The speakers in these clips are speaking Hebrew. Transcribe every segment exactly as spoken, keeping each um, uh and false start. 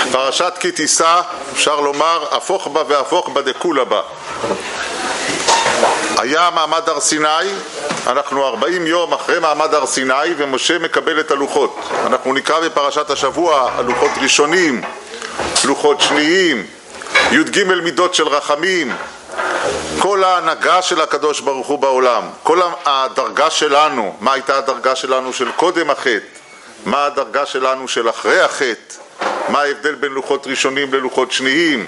פרשת כי תישא, אפשר לומר, הפוך בה והפוך בה דכולה בה. היה מעמד הר סיני, אנחנו ארבעים יום אחרי מעמד הר סיני, ומשה מקבל את הלוחות. אנחנו נקרא בפרשת השבוע הלוחות ראשונים, לוחות שניים, י"ג מידות של רחמים, כל ההנהגה של הקדוש ברוך הוא בעולם, כל הדרגה שלנו, מה הייתה הדרגה שלנו של קודם החטא, מה הדרגה שלנו של אחרי החטא, מה ההבדל בין לוחות ראשונים ללוחות שניים,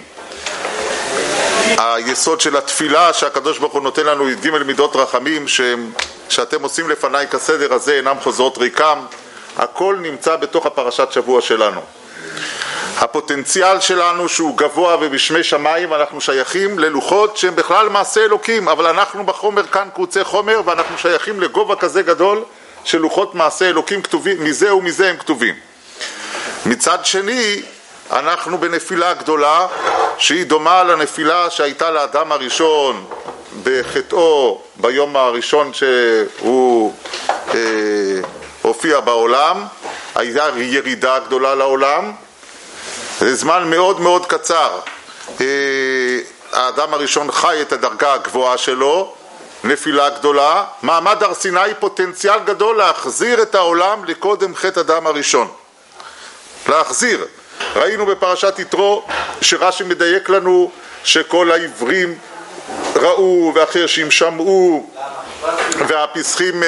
היסוד של התפילה שהקדוש ברוך הוא נותן לנו י"ג מידות רחמים שהם, שאתם עושים לפניי כסדר הזה אינם חוזרות ריקם, הכל נמצא בתוך הפרשת שבוע שלנו. הפוטנציאל שלנו שהוא גבוה ובשמי שמיים, אנחנו שייכים ללוחות שהם בכלל מעשה אלוקים, אבל אנחנו בחומר כאן קבוצי חומר ואנחנו שייכים לגובה כזה גדול של לוחות מעשה אלוקים כתובים, מזה ומזה הם כתובים. מצד שני אנחנו בנפילה גדולה שהיא דומה לנפילה שהייתה לאדם הראשון בחטאו ביום הראשון שהוא אה, הופיע בעולם. הייתה ירידה גדולה לעולם, זה זמן מאוד מאוד קצר. אה, האדם הראשון חי את הדרגה הגבוהה שלו, נפילה גדולה, מעמד הר סיני פוטנציאל גדול להחזיר את העולם לקודם חטא אדם הראשון, להחזיר. ראינו בפרשת יתרו שרש"י מדייק לנו שכל העברים ראו והחרשים שמעו והפסחים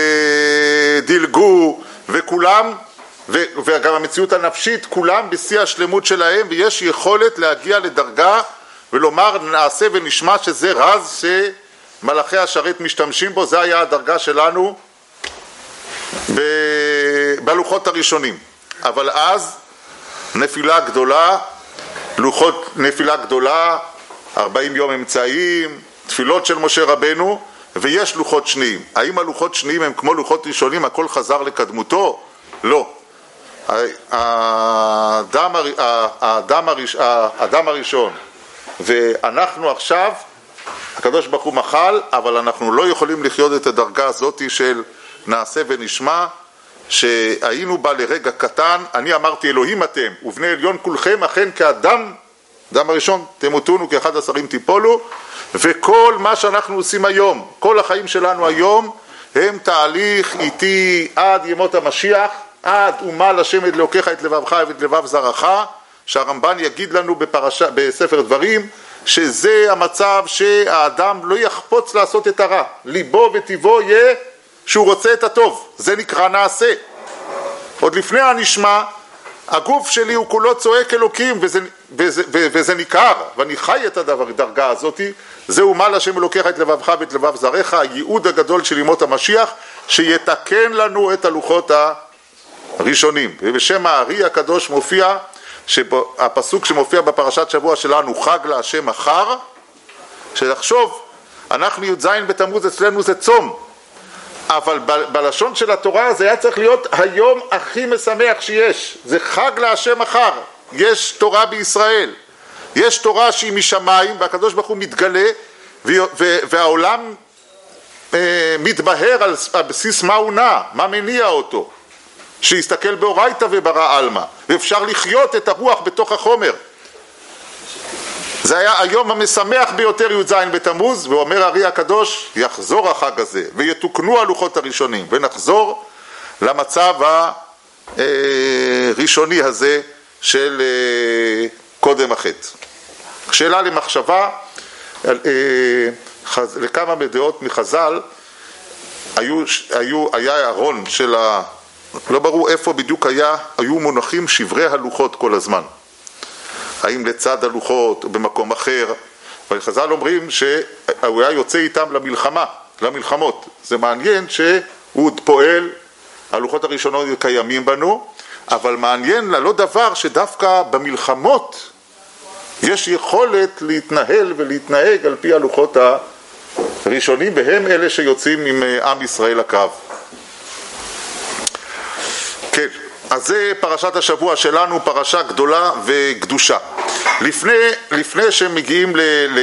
דילגו וכולם, וגם המציאות הנפשית כולם בשיא השלמות שלהם, ויש יכולת להגיע לדרגה ולומר נעשה ונשמע שזה רז שמלאכי השרת משתמשים בו. זה היה הדרגה שלנו בלוחות הראשונים. אבל אז נפילה גדולה, לוחות נפילה גדולה, ארבעים יום אמצעיים, תפילות של משה רבנו, ויש לוחות שניים. האם הלוחות שניים הם כמו לוחות ראשונים, הכל חזר לקדמותו? לא. האדם, האדם, האדם הראשון ואנחנו עכשיו, הקדוש ברוך הוא מחל, אבל אנחנו לא יכולים לחיות את הדרגה הזאת של נעשה ונשמע, שהיינו בה לרגע קטן. אני אמרתי אלוהים אתם ובני עליון כולכם, אכן כאדם, אדם הראשון תמותונו כאחד עשרים תיפולו. וכל מה שאנחנו עושים היום, כל החיים שלנו היום הם תהליך איתי עד ימות המשיח, עד ומל השם את אלוקיך את לבבך ואת לבב זרעך, שהרמב"ן יגיד לנו בפרשה, בספר דברים, שזה המצב שהאדם לא יחפוץ לעשות את הרע, ליבו וטבעו יהיה שהוא רוצה את הטוב, זה נקרא נעשה. עוד לפני הנשמע הגוף שלי הוא כולו צועק אלוקים, וזה, וזה, וזה ניכר, ואני חי את הדרגה הזאת. זהו מה להשם אלוקיך את לבבך ואת לבב זרעך, הייעוד הגדול של ימות המשיח שיתקן לנו את הלוחות הראשונים. ובשם הארי הקדוש מופיע, הפסוק שמופיע בפרשת שבוע שלנו, חג להשם מחר, שנחשוב, אנחנו י"ז בתמוז אצלנו זה צום, אבל ב- בלשון של התורה זה היה צריך להיות היום הכי משמח שיש, זה חג להשם מחר. יש תורה בישראל, יש תורה שהיא משמיים והקדוש ברוך הוא מתגלה, ו- ו- והעולם אה, מתבהר על, על בסיס מה הוא נע, מה מניע אותו, שיסתכל באורייתא וברא עלמא, ואפשר לחיות את הרוח בתוך החומר. זה היה היום המשמח ביותר י"ז בתמוז, ואומר הארי הקדוש יחזור החג הזה ויתוקנו הלוחות הראשונים ונחזור למצב הראשוני הזה של קודם החטא. שאלה למחשבה, לכמה מדעות מחז"ל היו, היו, היה ארון של ה... לא ברור איפה בדיוק היה, היו מונחים שברי הלוחות כל הזמן, האם לצד הלוחות או במקום אחר, אבל חז"ל אומרים שהוא היה יוצא איתם למלחמה, למלחמות. זה מעניין שהוא פועל, הלוחות הראשונות קיימים בנו, אבל מעניין ללא דבר שדווקא במלחמות יש יכולת להתנהל ולהתנהג על פי הלוחות הראשונים, והם אלה שיוצאים עם עם ישראל לקרב. כן. אז זה פרשת השבוע שלנו, פרשה גדולה וקדושה. לפני, לפני שמגיעים ל, ל,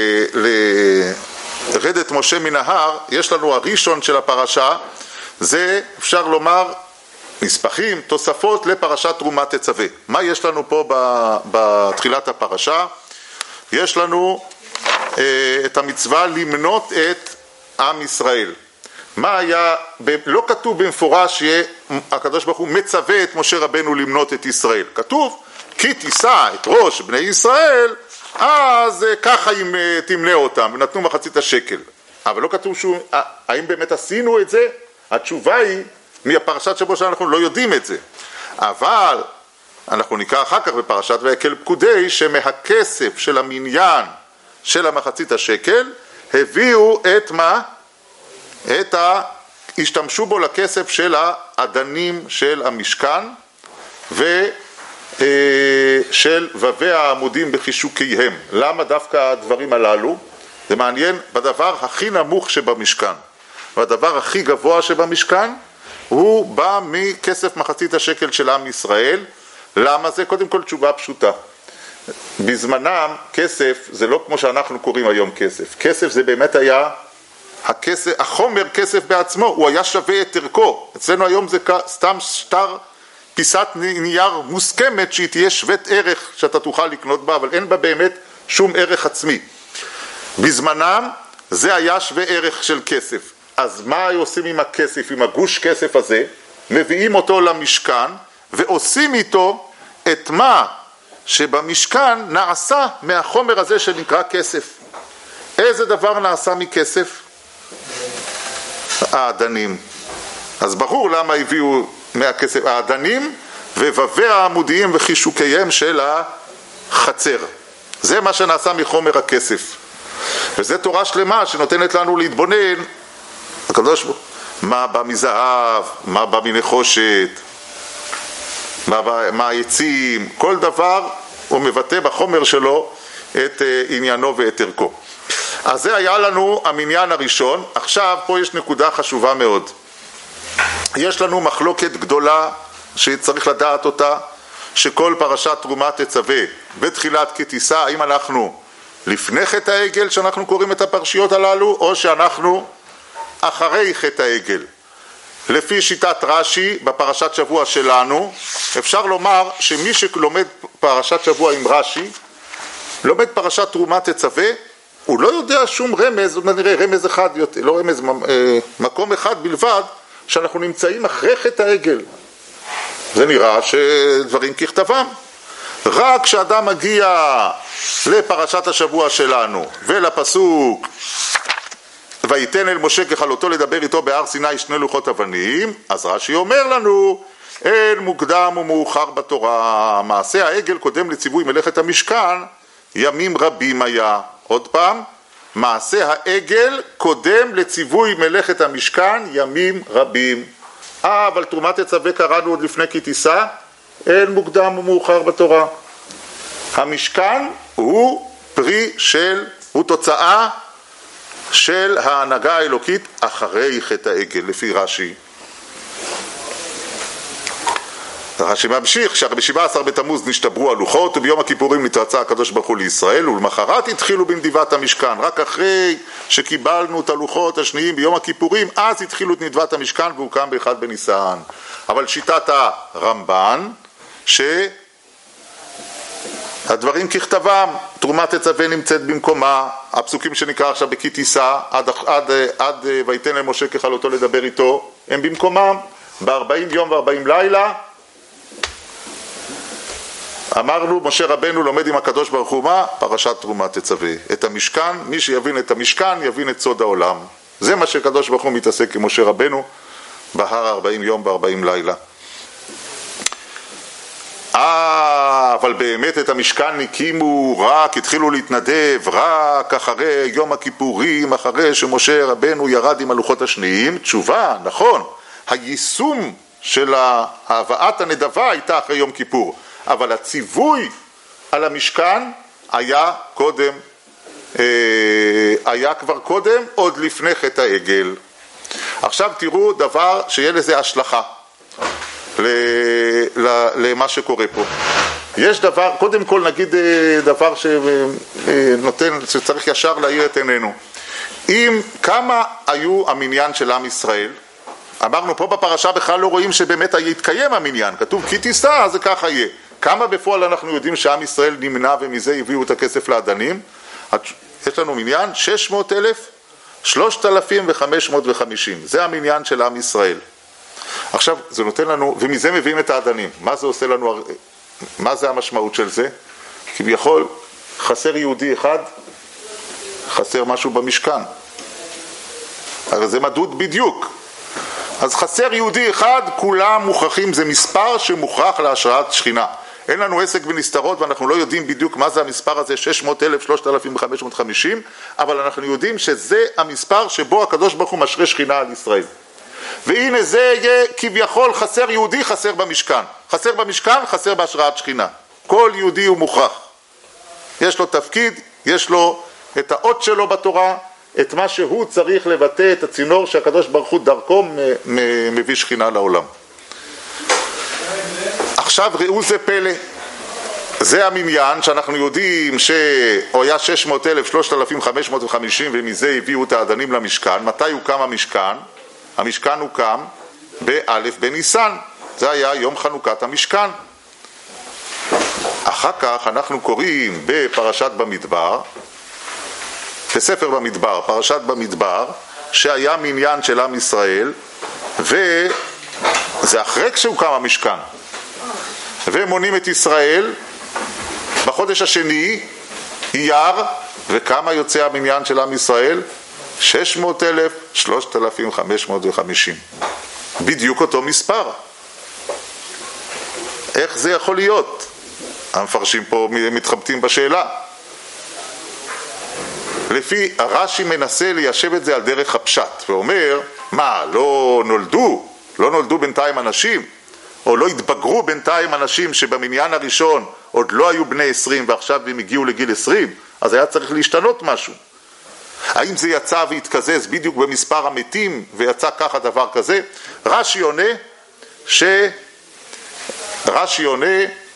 לרדת משה מן ההר, יש לנו הראשון של הפרשה, זה אפשר לומר נספחים, תוספות לפרשת תרומה תצווה. מה יש לנו פה בתחילת הפרשה? יש לנו אה, את המצווה למנות את עם ישראל. מה היה, לא כתוב במפורש שהקדוש ברוך הוא מצווה את משה רבנו למנות את ישראל. כתוב, כי תישא את ראש בני ישראל, אז ככה אם תמנה אותם, ונתנו מחצית השקל. אבל לא כתוב שהוא, האם באמת עשינו את זה? התשובה היא, מהפרשת שבוע שאנחנו לא יודעים את זה. אבל אנחנו נקרא אחר כך בפרשת ויקל פקודי, שמהכסף של המניין של המחצית השקל, הביאו את מה? את ה... השתמשו בו לכסף של האדנים של המשכן, ושל ובי העמודים בחישוקיהם. למה דווקא הדברים הללו? זה מעניין, בדבר הכי נמוך שבמשכן, והדבר הכי גבוה שבמשכן, הוא בא מכסף מחצית השקל של עם ישראל. למה זה? קודם כל תשובה פשוטה. בזמנם כסף זה לא כמו שאנחנו קוראים היום כסף. כסף זה באמת היה, הכסף, החומר כסף בעצמו, הוא היה שווה את ערכו. אצלנו היום זה סתם שטר, פיסת נייר מוסכמת שהיא תהיה שוות ערך שאתה תוכל לקנות בה, אבל אין בה באמת שום ערך עצמי. בזמנם זה היה שווה ערך של כסף. אז מה עושים עם הכסף, עם הגוש כסף הזה? מביאים אותו למשכן ועושים איתו את מה שבמשכן נעשה מהחומר הזה שנקרא כסף. איזה דבר נעשה מכסף? האדנים. אז ברור למה הביאו מהכסף האדנים ובבי העמודיים וחישוקיהם של החצר. זה מה שנעשה מחומר הכסף. וזה תורה שלמה שנותנת לנו להתבונן, הקדוש ברוך הוא, מה בא מזהב, מה בא מנחושת, מה, בא, מה העצים, כל דבר הוא מבטא בחומר שלו את עניינו ואת ערכו. אז זה היה לנו המניין הראשון. עכשיו פה יש נקודה חשובה מאוד. יש לנו מחלוקת גדולה שצריך לדעת אותה, שכל פרשת תרומה תצווה בתחילת כי תישא, האם אנחנו לפני חטא העגל שאנחנו קוראים את הפרשיות הללו, או שאנחנו אחרי חטא העגל. לפי שיטת רש"י בפרשת שבוע שלנו, אפשר לומר שמי שלומד פרשת שבוע עם רש"י, לומד פרשת תרומה תצווה, הוא לא יודע שום רמז, עוד נראה רמז אחד, לא רמז, מקום אחד בלבד, שאנחנו נמצאים אחרי חטא העגל. זה נראה שדברים ככתבם. רק כשאדם מגיע לפרשת השבוע שלנו ולפסוק ויתן אל משה ככלותו לדבר איתו בהר סיני שני לוחות אבנים, אז רש"י אומר לנו, אין מוקדם ומאוחר בתורה, מעשה העגל קודם לציווי מלאכת המשכן, ימים רבים היה. עוד פעם, מעשה העגל קודם לציווי מלאכת המשכן, ימים רבים. אה, אבל תרומה תצווה קראנו עוד לפני כי תישא, אין מוקדם ומאוחר בתורה. המשכן הוא פרי של, הוא תוצאה של ההנהגה האלוקית אחרי חטא העגל, לפי רש"י. רש"י ממשיך, שהרי ב-שבעה עשר בתמוז נשתברו הלוחות, וביום הכיפורים נתרצה הקדוש ברוך הוא לישראל, ולמחרת התחילו בנדיבת המשכן. רק אחרי שקיבלנו את הלוחות השניים ביום הכיפורים, אז התחילו את נדבת המשכן והוקם באחד בניסן. אבל שיטת הרמב"ן, שהדברים ככתבם, תרומה תצווה נמצאת במקומה, הפסוקים שנקרא עכשיו בכי תישא, עד, עד, עד ויתן אל משה ככלותו לדבר איתו, הם במקומם. ב-ארבעים יום ו-ארבעים לילה, אמרנו, משה רבנו לומד עם הקדוש ברוך הוא מה? פרשת תרומה תצווה. את המשכן, מי שיבין את המשכן יבין את סוד העולם. זה מה שקדוש ברוך הוא מתעסק עם משה רבנו בהר ארבעים יום וארבעים לילה. אה, אבל באמת את המשכן הקימו רק, התחילו להתנדב רק אחרי יום הכיפורים, אחרי שמשה רבנו ירד עם הלוחות השניים. תשובה, נכון, היישום של הבאת הנדבה הייתה אחרי יום כיפור, אבל הציווי על המשכן היה קודם, היה כבר קודם, עוד לפני חטא העגל. עכשיו תראו דבר שיהיה לזה השלכה למה שקורה פה. יש דבר, קודם כל נגיד דבר שנותן, שצריך ישר להאיר את עינינו. אם כמה היו המניין של עם ישראל, אמרנו פה בפרשה בכלל לא רואים שבאמת יתקיים המניין, כתוב כי תישא, אז זה ככה יהיה. כמה בפועל אנחנו יודעים שעם ישראל נמנע ומזה הביאו את הכסף לאדנים? יש לנו מניין שש מאות אלף, שלושת אלפים וחמש מאות וחמישים, זה המניין של עם ישראל. עכשיו זה נותן לנו, ומזה מביאים את האדנים. מה זה עושה לנו, מה זה המשמעות של זה? כביכול חסר יהודי אחד, חסר משהו במשכן. הרי זה מדוד בדיוק. אז חסר יהודי אחד, כולם מוכרחים, זה מספר שמוכרח להשראת שכינה. אין לנו עסק בנסתרות ואנחנו לא יודעים בדיוק מה זה המספר הזה, שש מאות אלף, שלושת אלפים וחמש מאות וחמישים, אבל אנחנו יודעים שזה המספר שבו הקדוש ברוך הוא משרה שכינה על ישראל. והנה זה יהיה כביכול חסר יהודי, חסר במשכן. חסר במשכן, חסר בהשראת שכינה. כל יהודי הוא מוכרח. יש לו תפקיד, יש לו את האות שלו בתורה, את מה שהוא צריך לבטא, את הצינור שהקדוש ברוך הוא דרכו מביא שכינה לעולם. עכשיו ראו זה פלא, זה המניין שאנחנו יודעים שהוא היה שש מאות אלף, שלושת אלפים וחמש מאות וחמישים ומזה הביאו את האדנים למשכן. מתי הוקם המשכן? המשכן הוקם באלף בניסן, זה היה יום חנוכת המשכן. אחר כך אנחנו קוראים בפרשת במדבר, בספר במדבר, פרשת במדבר, שהיה מניין של עם ישראל, וזה אחרי כשהוקם המשכן. ומונים את ישראל בחודש השני, אייר, וכמה יוצא המניין של עם ישראל? שש מאות אלף, שלושת אלפים וחמש מאות וחמישים. בדיוק אותו מספר. איך זה יכול להיות? המפרשים פה מתחבטים בשאלה. לפי הרש"י מנסה ליישב את זה על דרך הפשט, ואומר, מה, לא נולדו? לא נולדו בינתיים אנשים? או לא התבגרו בינתיים אנשים שבמניין הראשון עוד לא היו בני עשרים ועכשיו הם הגיעו לגיל עשרים? אז היה צריך להשתנות משהו. האם זה יצא והתקזז בדיוק במספר המתים ויצא ככה דבר כזה? רש"י עונה ש... רש"י עונה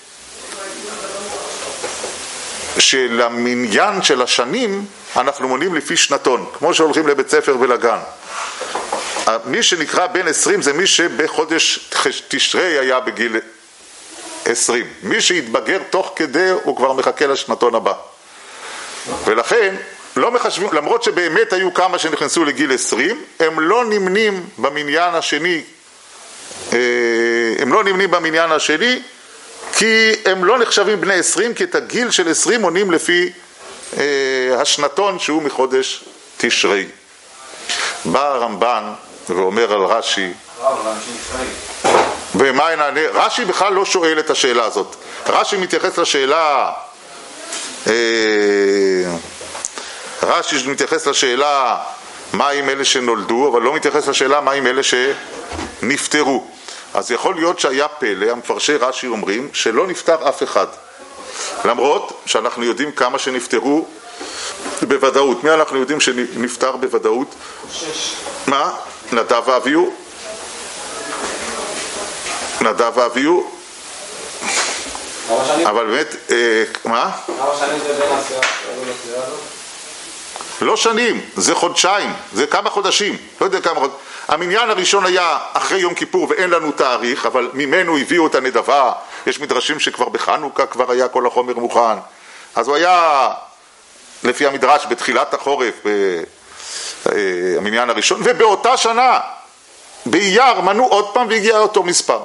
שלמניין של השנים אנחנו מונים לפי שנתון, כמו שהולכים לבית ספר ולגן. מי שנקרא בן עשרים זה מי שבחודש תשרי היה בגיל עשרים. מי שהתבגר תוך כדי הוא כבר מחכה לשנתון הבא. ולכן לא מחשבים, למרות שבאמת היו כמה שנכנסו לגיל עשרים, הם לא נמנים במניין השני, הם לא נמנים במניין השני, כי הם לא נחשבים בני עשרים, כי את הגיל של עשרים מונים לפי השנתון שהוא מחודש תשרי. בא הרמב"ן ואומר על רש"י, ומה יענה? רש"י בכלל לא שואל את השאלה הזאת. רש"י מתייחס לשאלה, רש"י מתייחס לשאלה מה עם אלה שנולדו, אבל לא מתייחס לשאלה מה עם אלה שנפטרו. אז יכול להיות שהיה פלא, המפרשי רש"י אומרים שלא נפטר אף אחד, למרות שאנחנו יודעים כמה שנפטרו בוודאות. מי אנחנו יודעים שנפטר בוודאות? שש. מה? נדב ואביהו. נדב ואביהו. אבל באמת, מה? כמה שנים זה בין הספירה הזאת? לא שנים, זה חודשיים, זה כמה חודשים, לא יודע כמה חודשים. המניין הראשון היה אחרי יום כיפור ואין לנו תאריך, אבל ממנו הביאו את הנדבה. יש מדרשים שכבר בחנוכה כבר היה כל החומר מוכן. אז הוא היה, לפי המדרש, בתחילת החורף, המניין הראשון, ובאותה שנה, באייר, מנו עוד פעם והגיע אותו מספר.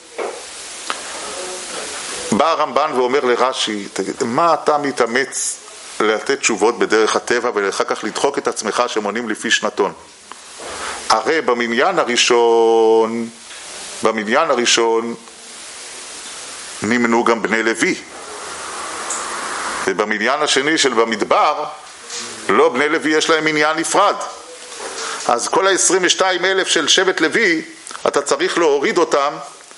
בא הרמב"ן ואומר לרש"י, תגיד, מה אתה מתאמץ לתת תשובות בדרך הטבע ואחר כך לדחוק את עצמך שמונים לפי שנתון? הרי במניין הראשון, במניין הראשון נמנו גם בני לוי, ובמניין השני של במדבר לא, בני לוי יש להם עניין נפרד. אז כל ה-עשרים ושניים אלף של שבט לוי אתה צריך להוריד אותם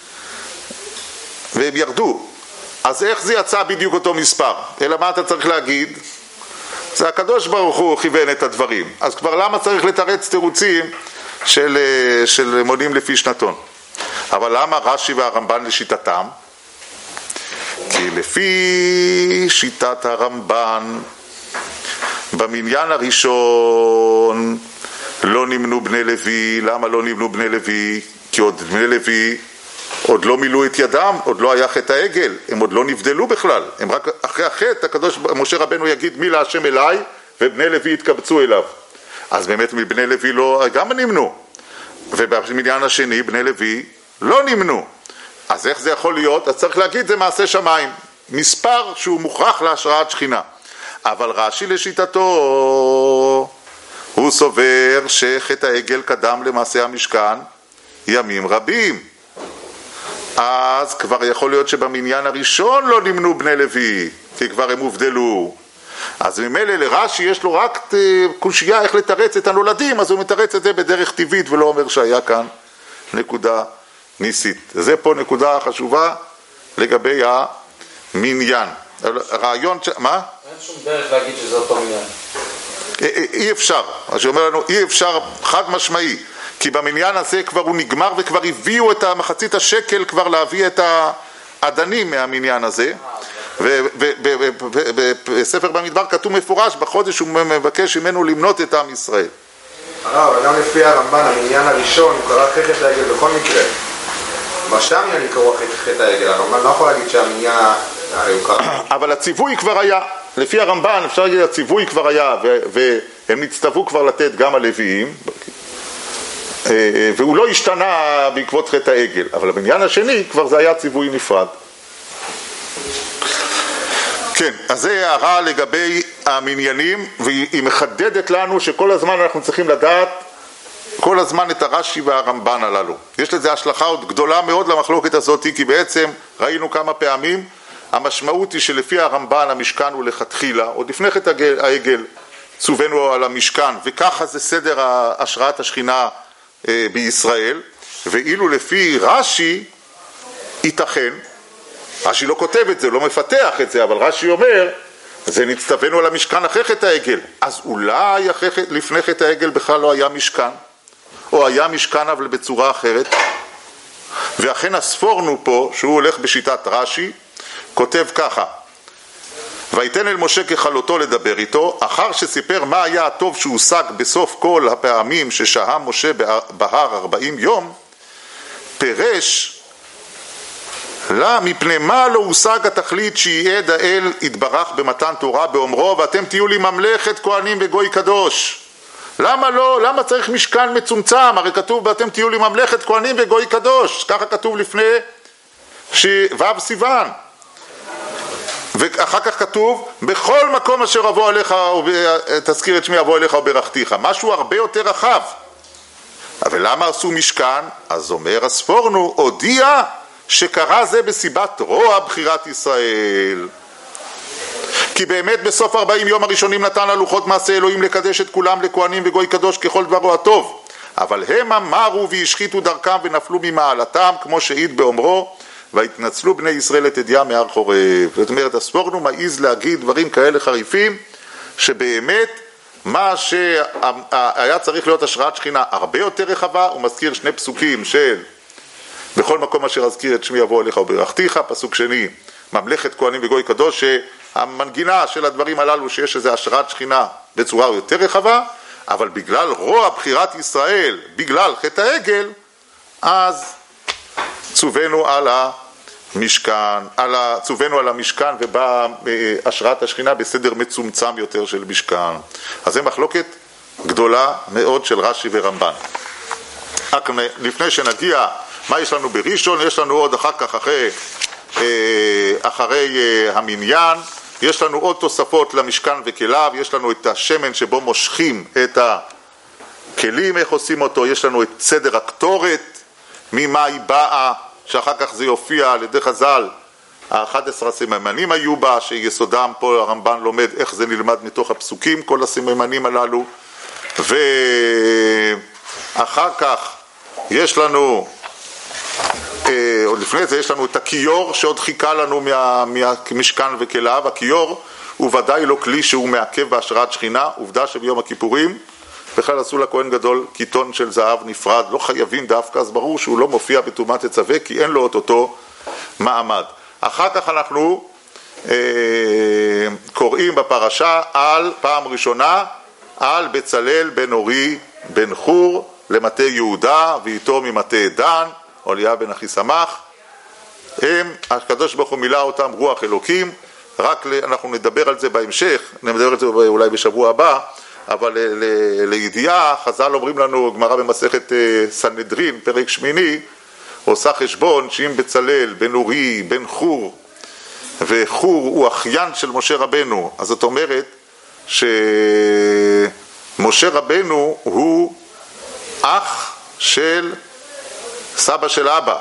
והם ירדו. אז איך זה יצא בדיוק אותו מספר? אלא מה אתה צריך להגיד? זה הקדוש ברוך הוא כיוון את הדברים. אז כבר למה צריך לתרץ תירוצים של, של מונים לפי שנתון? אבל למה רש"י והרמב"ן לשיטתם? כי לפי שיטת הרמב"ן במניין הראשון לא נמנו בני לוי. למה לא נמנו בני לוי? כי עוד בני לוי עוד לא מילאו את ידם, עוד לא היה חטא העגל, הם עוד לא נבדלו בכלל, הם רק אחרי החטא הקדוש משה רבנו יגיד מי להשם אליי, ובני לוי יתקבצו אליו. אז באמת מבני לוי לא, גם נמנו, ובמניין השני בני לוי לא נמנו. אז איך זה יכול להיות? אז צריך להגיד זה מעשה שמיים, מספר שהוא מוכרח להשראת שכינה. אבל רש"י לשיטתו הוא סובר שחטא העגל קדם למעשה המשכן ימים רבים, אז כבר יכול להיות שבמניין הראשון לא נמנו בני לוי, כי כבר הם הובדלו. אז ממילא לרש"י יש לו רק קושיה איך לתרץ את הנולדים, אז הוא מתרץ את זה בדרך טבעית ולא אומר שהיה כאן נקודה ניסית. זה פה נקודה חשובה לגבי המניין. הרעיון, מה? אין שום דרך להגיד שזה אותו מניין. אי אפשר, אז הוא אומר לנו אי אפשר חד משמעי, כי במניין הזה כבר הוא נגמר וכבר הביאו את המחצית השקל כבר להביא את העדנים מהמניין הזה, ובספר במדבר כתוב מפורש בחודש הוא מבקש ממנו למנות את עם ישראל. אבל גם לפי הרמב"ן המניין הראשון הוא קרא אחרי חטא העגל בכל מקרה, מה שהמניין יקראו אחרי חטא העגל, הרמב"ן לא יכול להגיד שהמניין הרי הוא קרא, אבל הציווי כבר היה, לפי הרמב"ן אפשר להגיד הציווי כבר היה, והם נצטוו כבר לתת גם הלוויים, והוא לא השתנה בעקבות חטא העגל, אבל בעניין השני כבר זה היה ציווי נפרד. כן, אז זה הערה לגבי המניינים, והיא מחדדת לנו שכל הזמן אנחנו צריכים לדעת כל הזמן את הרש"י והרמב"ן הללו. יש לזה השלכה עוד גדולה מאוד למחלוקת הזאת, כי בעצם ראינו כמה פעמים המשמעות היא שלפי הרמב"ן המשכן הוא לכתחילה, עוד לפני חטא העגל צווינו על המשכן, וככה זה סדר השראת השכינה בישראל, ואילו לפי רש"י ייתכן, רש"י לא כותב את זה, לא מפתח את זה, אבל רש"י אומר זה נצטווינו על המשכן אחרי חטא העגל, אז אולי אחרי, לפני חטא העגל בכלל לא היה משכן, או היה משכן אבל בצורה אחרת, ואכן הספורנו פה שהוא הולך בשיטת רש"י כותב ככה: ויתן אל משה ככלותו לדבר איתו, אחר שסיפר מה היה הטוב שהושג בסוף כל הפעמים ששהה משה בהר ארבעים יום, פירש לה מפני מה לא הושג התכלית שייעד האל יתברך במתן תורה באומרו ואתם תהיו לי ממלכת כהנים וגוי קדוש. למה לא? למה צריך משכן מצומצם? הרי כתוב ואתם תהיו לי ממלכת כהנים וגוי קדוש, ככה כתוב לפני ו' סיוון, ואחר כך כתוב בכל מקום אשר אבוא עליך תזכיר את שמי אבוא אליך וברכתיך, משהו הרבה יותר רחב. אבל למה עשו משכן? אז אומר הספורנו הודיע שקרה זה בסיבת רוע בחירת ישראל, כי באמת בסוף ארבעים יום הראשונים נתן ללוחות מעשה אלוהים לקדש את כולם לכהנים וגוי קדוש ככל דברו הטוב, אבל הם אמרו והשחיתו דרכם ונפלו ממעלתם כמו שהעיד באומרו והתנצלו בני ישראל את ידיעה מהר חורב. זאת אומרת הספורנו מעיז להגיד דברים כאלה חריפים, שבאמת מה שהיה צריך להיות השראת שכינה הרבה יותר רחבה. הוא מזכיר שני פסוקים של בכל מקום אשר אזכיר את שמי יבוא אליך וברכתיך, פסוק שני ממלכת כהנים וגוי קדוש, שהמנגינה של הדברים הללו שיש איזו השראת שכינה בצורה יותר רחבה, אבל בגלל רוע בחירת ישראל, בגלל חטא העגל, אז צווינו על המשכן, על ה... צווינו על המשכן ובאה השראת השכינה בסדר מצומצם יותר של משכן. אז זה מחלוקת גדולה מאוד של רש"י ורמב"ן. לפני שנגיע מה יש לנו בראשון, יש לנו עוד אחר כך אחרי, אחרי המניין, יש לנו עוד תוספות למשכן וכליו, יש לנו את השמן שבו מושכים את הכלים, איך עושים אותו, יש לנו את סדר הקטורת, ממה היא באה, שאחר כך זה יופיע על ידי חז"ל, ה-אחד עשר הסממנים היו בה, שיסודם פה הרמב"ן לומד איך זה נלמד מתוך הפסוקים, כל הסממנים הללו, ואחר כך יש לנו, עוד לפני זה יש לנו את הכיור שעוד חיכה לנו מה, מהמשכן וכליו. הכיור הוא ודאי לא כלי שהוא מעכב בהשראת שכינה, עובדה שביום הכיפורים בכלל עשו לכהן גדול קיטון של זהב נפרד, לא חייבים דווקא, אז ברור שהוא לא מופיע בתרומת תצווה כי אין לו את אותו מעמד. אחר כך אנחנו אה, קוראים בפרשה על פעם ראשונה על בצלאל בן אורי בן חור למטה יהודה, ואיתו ממטה דן, אוליה בן אחיסמך. הם, הקדוש ברוך הוא מילא אותם רוח אלוקים. רק אנחנו נדבר על זה בהמשך, נדבר על זה אולי בשבוע הבא, אבל ל- ל- לידיעה, חז"ל אומרים לנו, גמרא במסכת סנהדרין, פרק שמיני, עושה חשבון שאם בצלאל, בן אורי, בן חור, וחור הוא אחיין של משה רבנו, אז זאת אומרת שמשה רבנו הוא אח של סבא של אבא.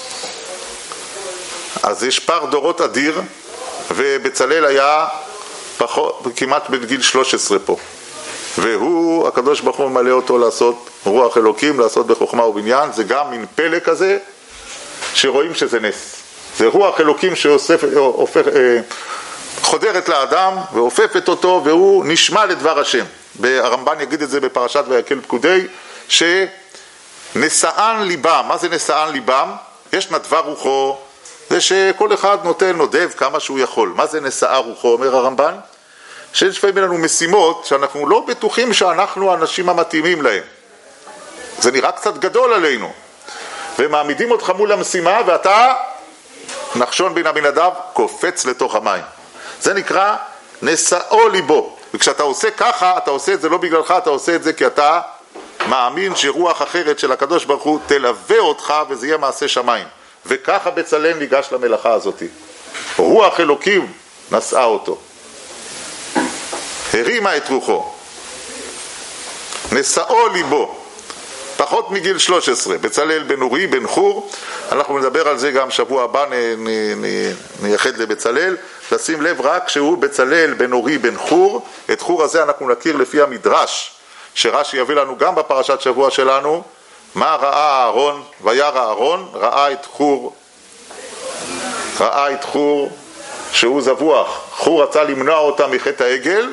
אז יש פער דורות אדיר, ובצלאל היה פחות, כמעט בגיל שלוש עשרה פה. והוא, הקדוש ברוך הוא מלא אותו לעשות רוח אלוקים, לעשות בחוכמה ובניין. זה גם מין פלא כזה שרואים שזה נס. זה רוח אלוקים שחודרת לאדם והופפת אותו, והוא נשמע לדבר השם. הרמב"ן יגיד את זה בפרשת ויקל פקודי, שנשאן ליבם. מה זה נשאן ליבם? יש נדבה רוחו, זה שכל אחד נותן נודב כמה שהוא יכול. מה זה נשאה רוחו, אומר הרמב"ן? שיש לפעמים לנו משימות שאנחנו לא בטוחים שאנחנו האנשים המתאימים להם. זה נראה קצת גדול עלינו. ומעמידים אותך מול המשימה, ואתה, נחשון בן עמינדב, קופץ לתוך המים. זה נקרא נשאו ליבו. וכשאתה עושה ככה, אתה עושה את זה לא בגללך, אתה עושה את זה כי אתה מאמין שרוח אחרת של הקדוש ברוך הוא תלווה אותך, וזה יהיה מעשה שמיים. וככה בצלאל ניגש למלאכה הזאת. רוח אלוקים נשאה אותו. הרימה את רוחו. נשאו ליבו. פחות מגיל שלוש עשרה. בצלאל בן אורי, בן חור. אנחנו נדבר על זה גם שבוע הבא, נ, נ, נ, נייחד לבצלאל. לשים לב רק שהוא בצלאל בן אורי, בן חור. את חור הזה אנחנו נכיר לפי המדרש, שרש"י יביא לנו גם בפרשת שבוע שלנו. מה ראה אהרון? וירא אהרון, ראה את חור, ראה את חור שהוא זבוח. חור רצה למנוע אותה מחטא העגל,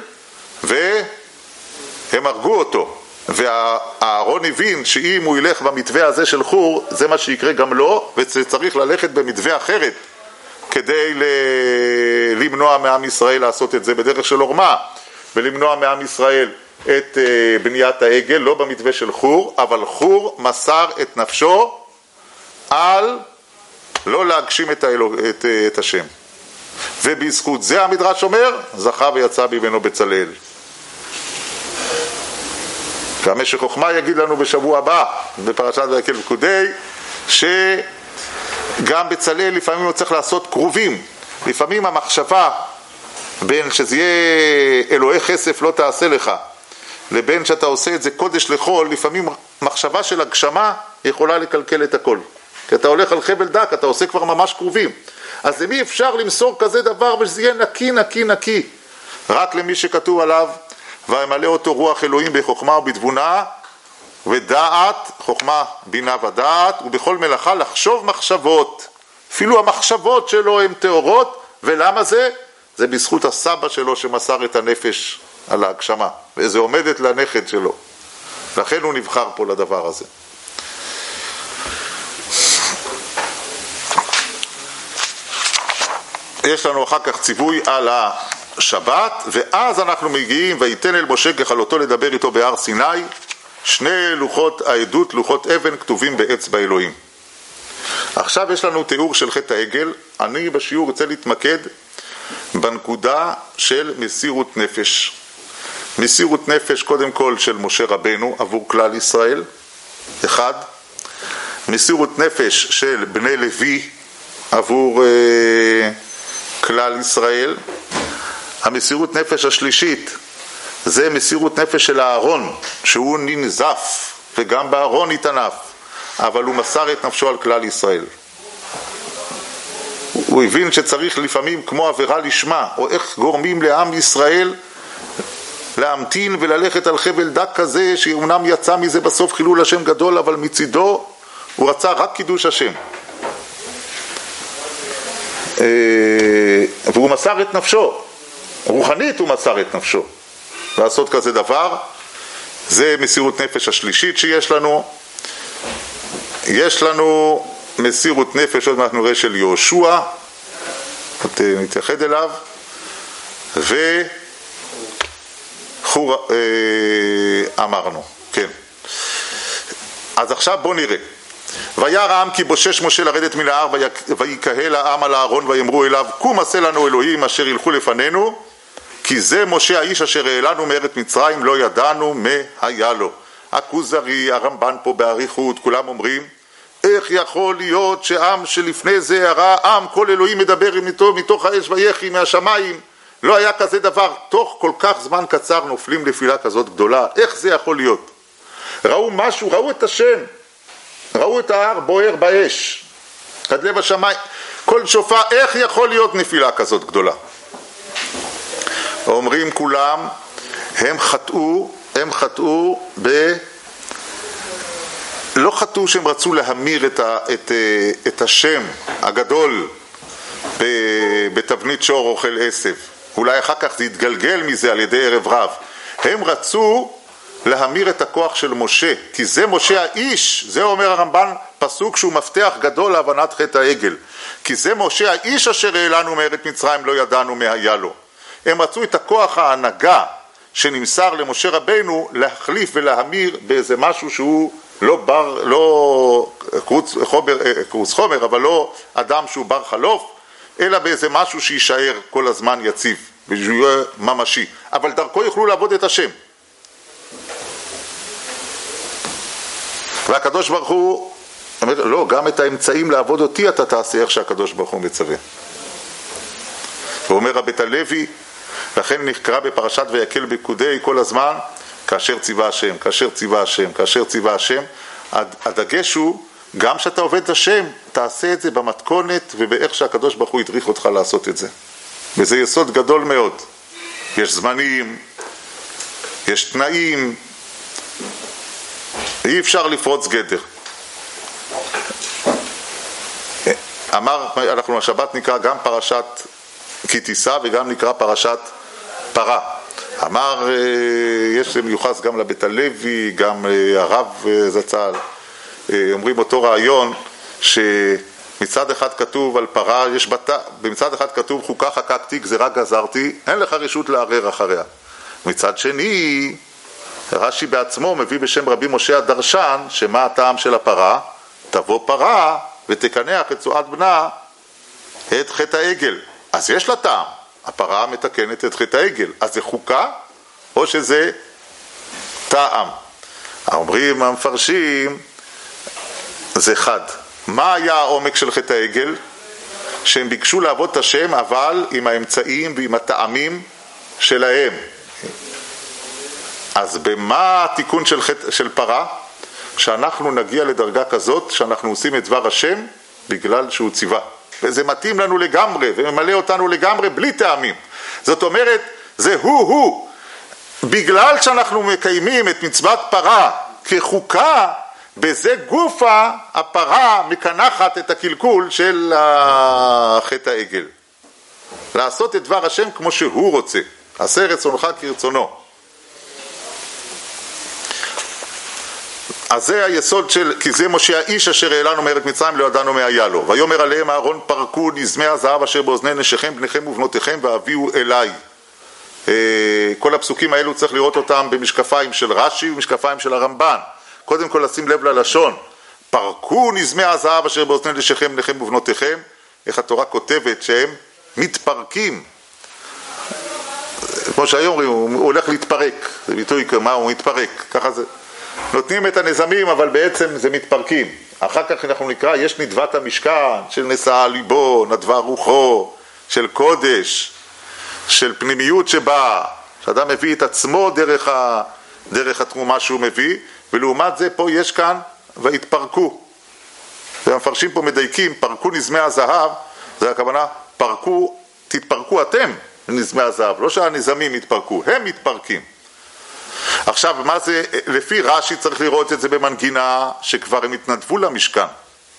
והם הרגו אותו. ואהרון הבין שאם הוא ילך במתווה הזה של חור, זה מה שיקרה גם לו, וצריך ללכת במתווה אחרת, כדי למנוע מעם ישראל לעשות את זה בדרך של עורמה, ולמנוע מעם ישראל את בניית העגל, לא במתווה של חור, אבל חור מסר את נפשו על לא להגשים את, האלוה, את, את השם. ובזכות זה המדרש אומר, זכה ויצא ממנו בצלאל. והמשך חוכמה יגיד לנו בשבוע הבא, בפרשת ויקל פקודי, שגם בצלאל לפעמים הוא צריך לעשות קרובים. לפעמים המחשבה בין שזה יהיה אלוהי כסף לא תעשה לך, לבין שאתה עושה את זה קודש לחול, לפעמים מחשבה של הגשמה יכולה לקלקל את הכל. כי אתה הולך על חבל דק, אתה עושה כבר ממש קרובים. אז למי אפשר למסור כזה דבר ושזה יהיה נקי, נקי, נקי? רק למי שכתוב עליו, וימלא אותו רוח אלוהים בחוכמה ובתבונה ודעת, חוכמה, בינה ודעת, ובכל מלאכה לחשוב מחשבות. אפילו המחשבות שלו הן טהורות, ולמה זה? זה בזכות הסבא שלו שמסר את הנפש על ההגשמה, וזה עומדת לנכד שלו. לכן הוא נבחר פה לדבר הזה. יש לנו אחר כך ציווי על השבת, ואז אנחנו מגיעים, ויתן אל משה ככלותו לדבר איתו בהר סיני, שני לוחות העדות, לוחות אבן כתובים באצבע אלוהים. עכשיו יש לנו תיאור של חטא העגל. אני בשיעור רוצה להתמקד בנקודה של מסירות נפש. מסירות נפש קודם כל של משה רבנו עבור כלל ישראל, אחד. מסירות נפש של בני לוי עבור אה, כלל ישראל. המסירות נפש השלישית זה מסירות נפש של אהרון, שהוא ננזף, וגם באהרון התענף, אבל הוא מסר את נפשו על כלל ישראל. הוא הבין שצריך לפעמים כמו עבירה לשמה, או איך גורמים לעם ישראל להמתין וללכת על חבל דק כזה, שאומנם יצא מזה בסוף חילול השם גדול, אבל מצידו הוא רצה רק קידוש השם. והוא מסר את נפשו, רוחנית הוא מסר את נפשו לעשות כזה דבר. זה מסירות נפש השלישית שיש לנו. יש לנו מסירות נפש, עוד מעט נראה, של יהושע, נתייחד אליו, וחור אה, אמרנו, כן. אז עכשיו בוא נראה. וירא העם כי בושש משה לרדת מן ההר, ויקהל העם על הארון ויאמרו אליו, קום עשה לנו אלוהים אשר ילכו לפנינו, כי זה משה האיש אשר העלנו מארץ מצרים, לא ידענו מה היה לו. הכוזרי, הרמב"ן פה באריכות, כולם אומרים, איך יכול להיות שעם שלפני זה הראה עם, כל אלוהים מדבר איתו מתוך האש ויחי מהשמיים, לא היה כזה דבר, תוך כל כך זמן קצר נופלים נפילה כזאת גדולה, איך זה יכול להיות? ראו משהו, ראו את השם, ראו את ההר בוער באש, כדלי בשמיים, כל שופר, איך יכול להיות נפילה כזאת גדולה? אומרים כולם, הם חטאו, הם חטאו ב... לא חטאו שהם רצו להמיר את, ה... את... את השם הגדול בתבנית שור אוכל עשב, אולי אחר כך זה יתגלגל מזה על ידי ערב רב. הם רצו להמיר את הכוח של משה, כי זה משה האיש, זה אומר הרמב"ן פסוק שהוא מפתח גדול להבנת חטא העגל, כי זה משה האיש אשר העלנו מארץ מצרים, לא ידענו מה היה לו. הם רצו את הכוח ההנהגה שנמסר למשה רבנו להחליף ולהמיר באיזה משהו שהוא לא בר, לא קרוץ חומר, קרוץ חומר, אבל לא אדם שהוא בר חלוף, אלא באיזה משהו שישאר כל הזמן יציב, ויהיה ממשי. אבל דרכו יוכלו לעבוד את השם. והקדוש ברוך הוא אומר, לא, גם את האמצעים לעבוד אותי אתה תעשה איך שהקדוש ברוך הוא מצווה. ואומר הבית הלוי, לכן נקרא בפרשת ויקל פקודי כל הזמן, כאשר ציווה השם, כאשר ציווה השם, כאשר ציווה השם. הדגש הוא, גם שאתה עובד את השם, תעשה את זה במתכונת ובאיך שהקדוש ברוך הוא ידריך אותך לעשות את זה. וזה יסוד גדול מאוד. יש זמנים, יש תנאים, אי אפשר לפרוץ גדר. אמר, אנחנו השבת נקרא גם פרשת כי תישא וגם נקרא פרשת פרה. אמר, יש מיוחס גם לבית הלוי, גם הרב זצ"ל, אומרים אותו רעיון שמצד אחד כתוב על פרה, יש בת... במצד אחד כתוב חוקה חקקתי, גזירה גזרתי, אין לך רשות לערער אחריה. מצד שני, רש"י בעצמו מביא בשם רבי משה הדרשן, שמה הטעם של הפרה? תבוא פרה ותקנח את צועת בנה את חטא העגל. אז יש לה טעם, הפרה מתקנת את חטא העגל, אז זה חוקה או שזה טעם? אומרים המפרשים, זה חד. מה היה העומק של חטא העגל? שהם ביקשו לעבוד את השם, אבל עם האמצעים ועם הטעמים שלהם. אז במה התיקון של, חטא, של פרה? שאנחנו נגיע לדרגה כזאת שאנחנו עושים את דבר השם בגלל שהוא ציווה, וזה מתאים לנו לגמרי וממלא אותנו לגמרי בלי טעמים. זאת אומרת, זה הוא-הוא. בגלל שאנחנו מקיימים את מצוות פרה כחוקה, בזה גופה הפרה מקנחת את הקלקול של חטא העגל. לעשות את דבר השם כמו שהוא רוצה. עשה רצונך כרצונו. אז זה היסוד של, כי זה משה האיש אשר העלנו מארץ מצרים, לא ידענו מה היה לו. ויאמר עליהם אהרון, פרקו נזמי הזהב אשר באוזני נשיכם, בניכם ובנותיכם, והביאו אליי. כל הפסוקים האלו צריך לראות אותם במשקפיים של רש"י ומשקפיים של הרמב"ן. קודם כל לשים לב ללשון, פרקו נזמי הזהב אשר באוזני נשיכם, בניכם ובנותיכם. איך התורה כותבת שהם מתפרקים. כמו שהיום אומרים, הוא הולך להתפרק. זה ביטוי כמה, הוא מתפרק. ככה זה. נותנים את הנזמים, אבל בעצם זה מתפרקים. אחר כך אנחנו נקרא, יש נדבת המשכן, של נשאה ליבו, נדבה רוחו, של קודש, של פנימיות שבה, שאדם מביא את עצמו דרך, ה, דרך התרומה שהוא מביא, ולעומת זה פה יש כאן, והתפרקו. והמפרשים פה מדייקים, פרקו נזמי הזהב, זה הכוונה, פרקו, תתפרקו אתם נזמי הזהב, לא שהנזמים יתפרקו, הם מתפרקים. עכשיו, מה זה, לפי רש"י צריך לראות את זה במנגינה שכבר הם התנדבו למשכן.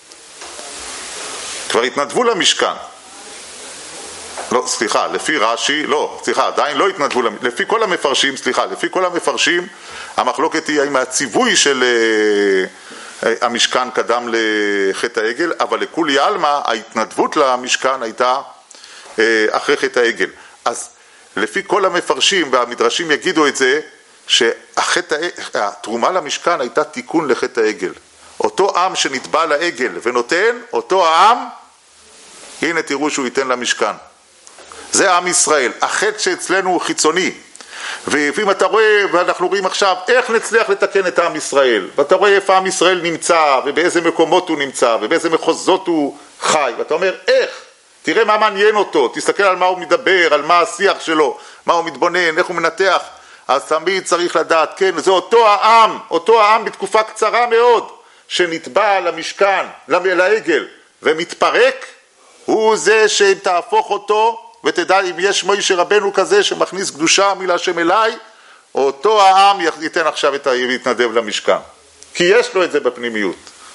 כבר התנדבו למשכן. לא, סליחה, לפי רש"י, לא, סליחה, עדיין לא התנדבו, לפי כל המפרשים, סליחה, לפי כל המפרשים, המחלוקת היא עם הציווי של uh, המשכן קדם לחטא העגל, אבל לכולי עלמא, ההתנדבות למשכן הייתה uh, אחרי חטא העגל. אז לפי כל המפרשים והמדרשים יגידו את זה, שהתרומה למשכן הייתה תיקון לחטא העגל. אותו עם שנתבע לעגל ונותן, אותו העם, הנה תראו שהוא ייתן למשכן. זה עם ישראל. החטא שאצלנו הוא חיצוני. ואם אתה רואה, ואנחנו רואים עכשיו איך נצליח לתקן את עם ישראל, ואתה רואה איפה עם ישראל נמצא, ובאיזה מקומות הוא נמצא, ובאיזה מחוזות הוא חי, ואתה אומר איך, תראה מה מעניין אותו, תסתכל על מה הוא מדבר, על מה השיח שלו, מה הוא מתבונן, איך הוא מנתח, אז תמיד צריך לדעת, כן, זה אותו העם, אותו העם בתקופה קצרה מאוד, שנתבע למשכן, לעגל, ומתפרק, הוא זה שתהפוך אותו, ותדע אם יש מוישה רבנו כזה שמכניס קדושה מלהשם אליי, אותו העם ייתן עכשיו את העיר להתנדב למשכן, כי יש לו את זה בפנימיות.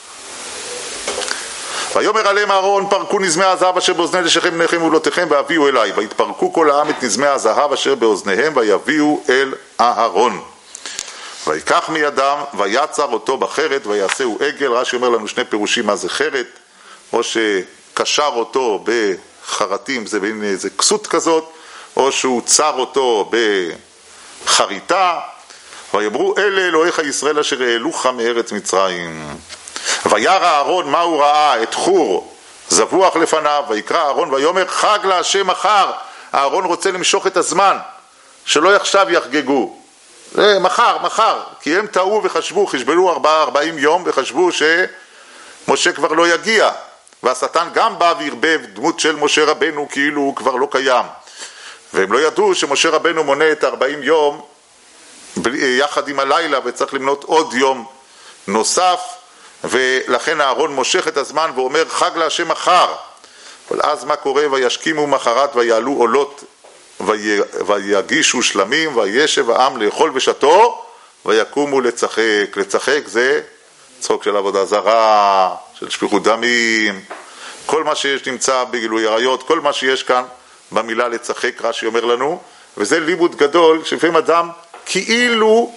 ויאמר עליהם אהרון, פרקו נזמי הזהב אשר באוזני נשיכם בניכם ובנותיכם והביאו אליי, ויתפרקו כל העם את נזמי הזהב אשר באוזניהם ויביאו אל אהרון, ויקח מידם ויצר אותו בחרת ויעשהו עגל. רש"י אומר לנו שני פירושים מה זה חרת, או שקשר אותו בחרטים, זה בין איזה כסות כזאת, או שהוא צר אותו בחריטה. ויאמרו אלה אלוהיך ישראל אשר העלוך מארץ מצרים. וירא אהרון מה הוא ראה? את חור זבוח לפניו, ויקרא אהרון ויאמר חג להשם מחר. אהרון רוצה למשוך את הזמן, שלא עכשיו יחגגו, זה מחר, מחר, כי הם טעו וחשבו, חשבלו ארבע, ארבעים יום וחשבו שמשה כבר לא יגיע, והשטן גם בא והרבב דמות של משה רבנו כאילו הוא כבר לא קיים, והם לא ידעו שמשה רבנו מונה את ארבעים יום יחד עם הלילה, וצריך למנות עוד יום נוסף, ולכן אהרון מושך את הזמן ואומר חג להשם מחר. אבל אז מה קורה? וישכימו מחרת ויעלו עולות ויגישו שלמים וישב העם לאכול ושתו ויקומו לצחק. לצחק זה צחוק של עבודה זרה, של שפיכות דמים, כל מה שיש נמצא בגילוי עריות, כל מה שיש כאן במילה לצחק, רש"י אומר לנו, וזה לימוד גדול שלפעמים אדם כאילו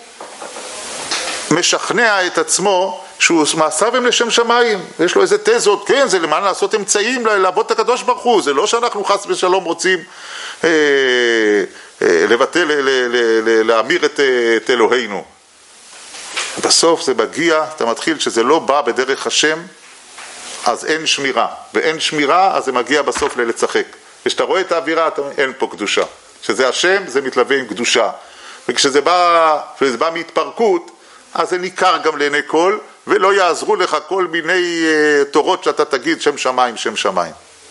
משכנע את עצמו שהוא מעשיו הם לשם שמיים, ויש לו איזה תזות, כן, זה למען לעשות אמצעים לעבוד את הקדוש ברוך הוא, זה לא שאנחנו חס ושלום רוצים אה, אה, לבטל, ל, ל, ל, להמיר את, את אלוהינו. בסוף זה מגיע, אתה מתחיל שזה לא בא בדרך השם, אז אין שמירה, ואין שמירה אז זה מגיע בסוף ללצחק. כשאתה רואה את האווירה, אתה אומר, אין פה קדושה. כשזה השם, זה מתלווה עם קדושה. וכשזה בא, כשזה בא מהתפרקות, אז זה ניכר גם לעיני כל, ולא יעזרו לך כל מיני uh, תורות שאתה תגיד שם שמיים, שם שמיים.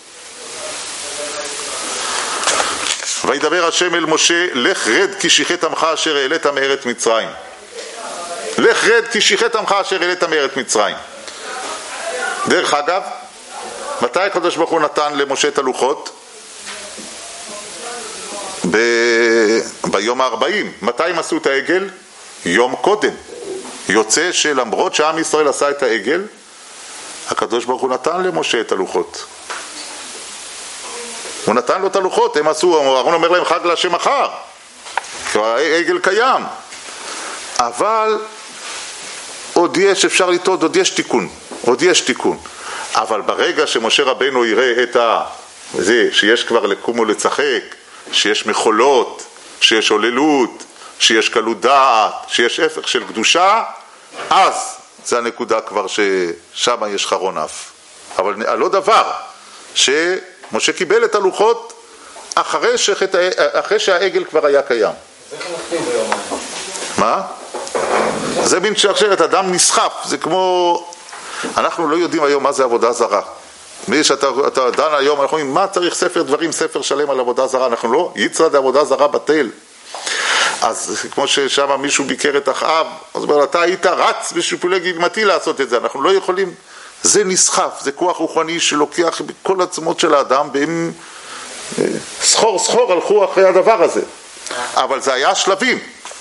וידבר השם אל משה, לך רד כי שיחת עמך אשר העלית מארץ מצרים. לך רד כי שיחת עמך אשר העלית מארץ מצרים. דרך אגב, מתי הקדוש ברוך הוא נתן למשה את הלוחות? ב... ביום הארבעים. מתי הם עשו את העגל? יום קודם. יוצא שלמרות שעם ישראל עשה את העגל, הקדוש ברוך הוא נתן למשה את הלוחות. הוא נתן לו את הלוחות, הם עשו, אהרון אומר להם חג להשם מחר, העגל קיים. אבל עוד יש, אפשר לטעות, עוד יש תיקון, עוד יש תיקון. אבל ברגע שמשה רבנו יראה את ה... זה, שיש כבר לקום ולצחק, שיש מחולות, שיש עוללות, שיש קלות דעת, שיש הפך של קדושה, אז זה הנקודה כבר ששם יש חרון אף. אבל לא דבר, שמשה קיבל את הלוחות אחרי, שחט... אחרי שהעגל כבר היה קיים. זה כמו כתוב ביומיים. מה? זה מין שרשרת, אדם נסחף, זה כמו... אנחנו לא יודעים היום מה זה עבודה זרה. מי שאתה אתה דן היום, אנחנו אומרים, מה צריך ספר דברים, ספר שלם על עבודה זרה? אנחנו לא, יצרה דה עבודה זרה בטל. אז כמו ששם מישהו ביקר את אחאב, אז אומר, אתה היית רץ בשיפולי גימתי לעשות את זה, אנחנו לא יכולים, זה נסחף, זה כוח רוחני שלוקח בכל עצמות של האדם, והם סחור סחור הלכו אחרי הדבר הזה, אבל זה היה שלבים.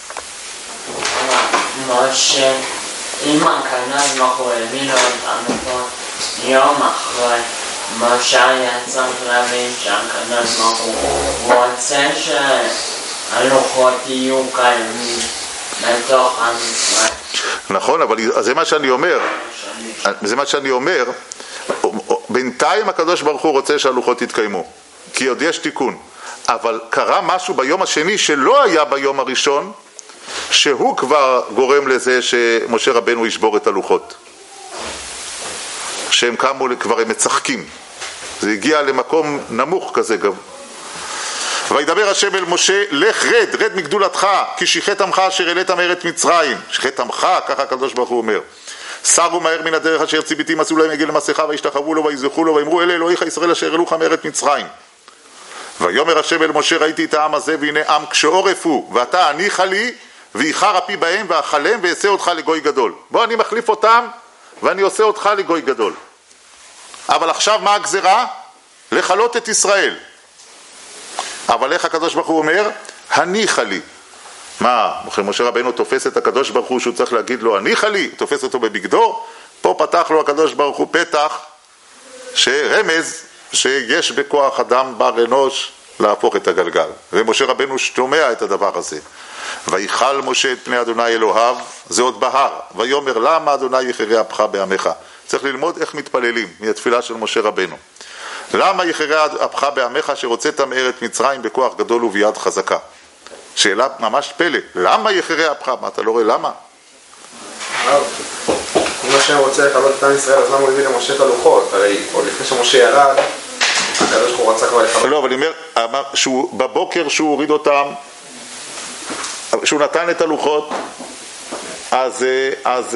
משה, אמא כנז מחו הבינו אותנו יום אחרי, משה היה צריך להבין שהכנז מחו, הוא רוצה ש... הלוחות יהיו קיימים בתוך עם ישראל. נכון, אבל זה מה שאני אומר, זה מה שאני אומר, בינתיים הקדוש ברוך הוא רוצה שהלוחות יתקיימו, כי עוד יש תיקון, אבל קרה משהו ביום השני שלא היה ביום הראשון, שהוא כבר גורם לזה שמשה רבנו ישבור את הלוחות. שהם קמו, כבר הם מצחקים. זה הגיע למקום נמוך כזה גם. וידבר השם אל משה, לך רד, רד מגדולתך, כי שיחת עמך אשר העלית מארץ מצרים. שיחת עמך, ככה הקדוש ברוך הוא אומר. סרו מהר מן הדרך אשר ציוויתים, עשו להם עגל למסכה, וישתחוו לו ויזבחו לו, ואמרו אלה אלוהיך ישראל אשר העלוך מארץ מצרים. ויאמר השם אל משה, ראיתי את העם הזה, והנה עם כשעורף הוא, ואתה הניחה לי, ואיחר אפי בהם, ואכלם, ואעשה אותך לגוי גדול. בוא, אני מחליף אותם, ואני עושה אותך לגוי גדול. אבל עכשיו מה הגזרה? לחלות את ישראל. אבל איך הקדוש ברוך הוא אומר? הניחה לי. מה, משה רבנו תופס את הקדוש ברוך הוא שהוא צריך להגיד לו הניחה לי, תופס אותו בבגדו, פה פתח לו הקדוש ברוך הוא פתח שרמז שיש בכוח אדם בר אנוש להפוך את הגלגל, ומשה רבנו שומע את הדבר הזה. ויחל משה את פני אדוני אלוהיו, זה עוד בהר, ויאמר למה אדוני יחרה אפך בעמך. צריך ללמוד איך מתפללים מהתפילה של משה רבנו. למה יחרה אפך בעמך שרוצית מארץ מצרים בכוח גדול וביד חזקה? שאלה ממש פלא, למה יחרה אפך? מה, אתה לא רואה למה? אם השם רוצה לחלות את עם ישראל, אז למה הוא הביא למשה את הלוחות? הרי עוד לפני שמשה ירד, הקדוש ברוך הוא רצה כבר לחלות. לא, אבל אני אומר, בבוקר שהוא הוריד אותם, שהוא נתן את הלוחות, אז אז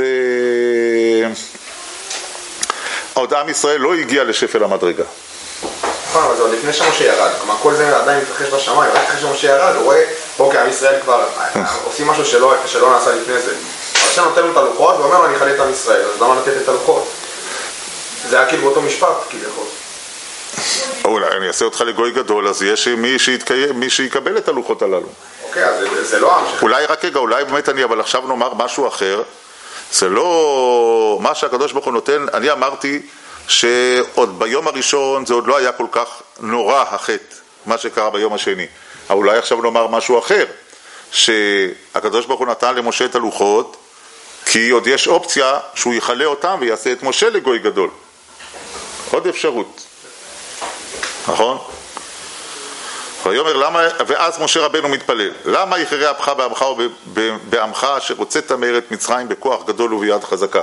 עוד עם ישראל לא הגיע לשפל המדרגה. נכון, אבל זה עוד לפני שמשה ירד, כלומר כל זה עדיין מתרחש בשמיים, רק אחרי שמשה ירד, הוא רואה, אוקיי, עם ישראל כבר עושים משהו שלא, שלא נעשה לפני זה. אבל שם נותן לו את הלוחות ואומר לו אני אחלה את עם ישראל, אז למה לתת את הלוחות? זה היה כאילו באותו משפט, כביכול. אולי אני אעשה אותך לגוי גדול, אז יש מי שיתקיים, מי שיקבל את הלוחות הללו. אוקיי, אז זה, זה לא עם שלך. אולי רק רגע, אולי באמת אני, אבל עכשיו נאמר משהו אחר. זה לא מה שהקדוש ברוך הוא נותן. אני אמרתי שעוד ביום הראשון זה עוד לא היה כל כך נורא החטא, מה שקרה ביום השני. אבל אולי עכשיו נאמר משהו אחר, שהקדוש ברוך הוא נתן למשה את הלוחות, כי עוד יש אופציה שהוא יחלה אותם ויעשה את משה לגוי גדול. עוד אפשרות. נכון? ויאמר למה, ואז משה רבנו מתפלל, למה יחרה אפך בעמך ובעמך אשר הוצאת מארץ מצרים בכוח גדול וביד חזקה?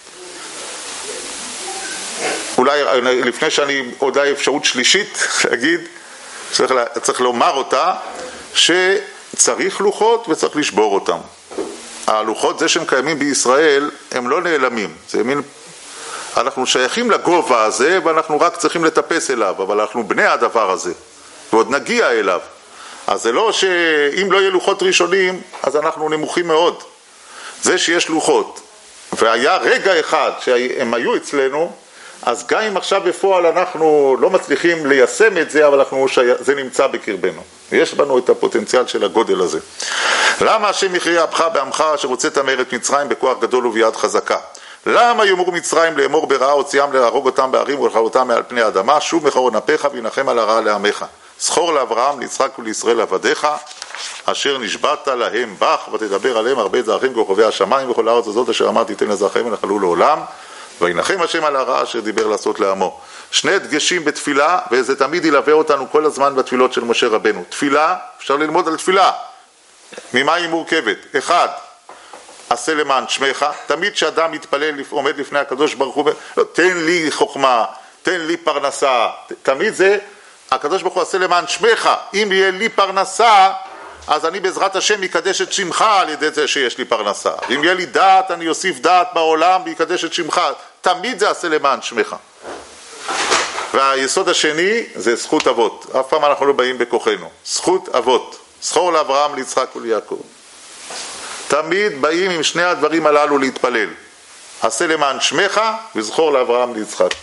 אולי לפני שאני עוד אפשרות שלישית להגיד, צריך, צריך לומר אותה, שצריך לוחות וצריך לשבור אותם. הלוחות, זה שהם קיימים בישראל, הם לא נעלמים. זה מין, אנחנו שייכים לגובה הזה ואנחנו רק צריכים לטפס אליו, אבל אנחנו בני הדבר הזה. ועוד נגיע אליו. אז זה לא שאם לא יהיה לוחות ראשונים, אז אנחנו נמוכים מאוד. זה שיש לוחות, והיה רגע אחד שהם היו אצלנו, אז גם אם עכשיו בפועל אנחנו לא מצליחים ליישם את זה, אבל אנחנו, זה נמצא בקרבנו. יש בנו את הפוטנציאל של הגודל הזה. למה השם יכריע אפך בעמך אשר הוצאת מארץ מצרים בכוח גדול וביד חזקה? למה יאמרו מצרים לאמור ברעה הוציאם להרוג אותם בערים ולכלותם מעל פני האדמה? שוב מחרון אפיך וינחם על הרעה לעמך. זכור לאברהם, ליצחק ולישראל עבדיך, אשר נשבעת להם בך, ותדבר עליהם הרבה דרכים כוכבי השמיים וכל הארץ הזאת אשר אמרתי תן לזרעכם ונחלו לעולם, וינחם השם על הרעה אשר דיבר לעשות לעמו. שני דגשים בתפילה, וזה תמיד ילווה אותנו כל הזמן בתפילות של משה רבנו. תפילה, אפשר ללמוד על תפילה. ממה היא מורכבת? אחד, עשה למען שמך. תמיד שאדם מתפלל, עומד לפני הקדוש ברוך הוא, לא, תן לי חוכמה, תן לי פרנסה. תמיד זה, הקדוש ברוך הוא עשה למען שמך. אם יהיה לי פרנסה, אז אני בעזרת השם יקדש את שמך על ידי זה שיש לי פרנסה. אם יהיה לי דעת, אני אוסיף דעת בעולם ויקדש את שמך. תמיד זה עשה למען שמך. והיסוד השני זה זכות אבות. אף פעם אנחנו לא באים בכוחנו. זכות אבות. זכור לאברהם, ליצחק וליעקב. תמיד באים עם שני הדברים הללו להתפלל. עשה למען שמך וזכור לאברהם, ליצחק.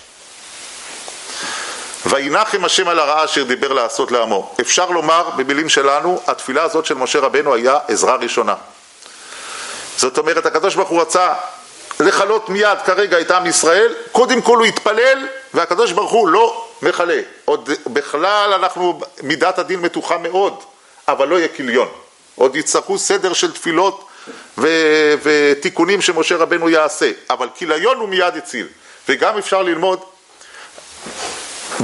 וינחם השם על הרעה אשר דיבר לעשות לעמו. אפשר לומר במילים שלנו, התפילה הזאת של משה רבנו היה עזרה ראשונה. זאת אומרת, הקדוש ברוך הוא רצה לחלות מיד כרגע את עם ישראל, קודם כל הוא התפלל, והקדוש ברוך הוא לא מחלה. עוד בכלל אנחנו, מידת הדין מתוחה מאוד, אבל לא יהיה כליון. עוד יצטרכו סדר של תפילות ו- ותיקונים שמשה רבנו יעשה, אבל כליון הוא מיד הציל. וגם אפשר ללמוד,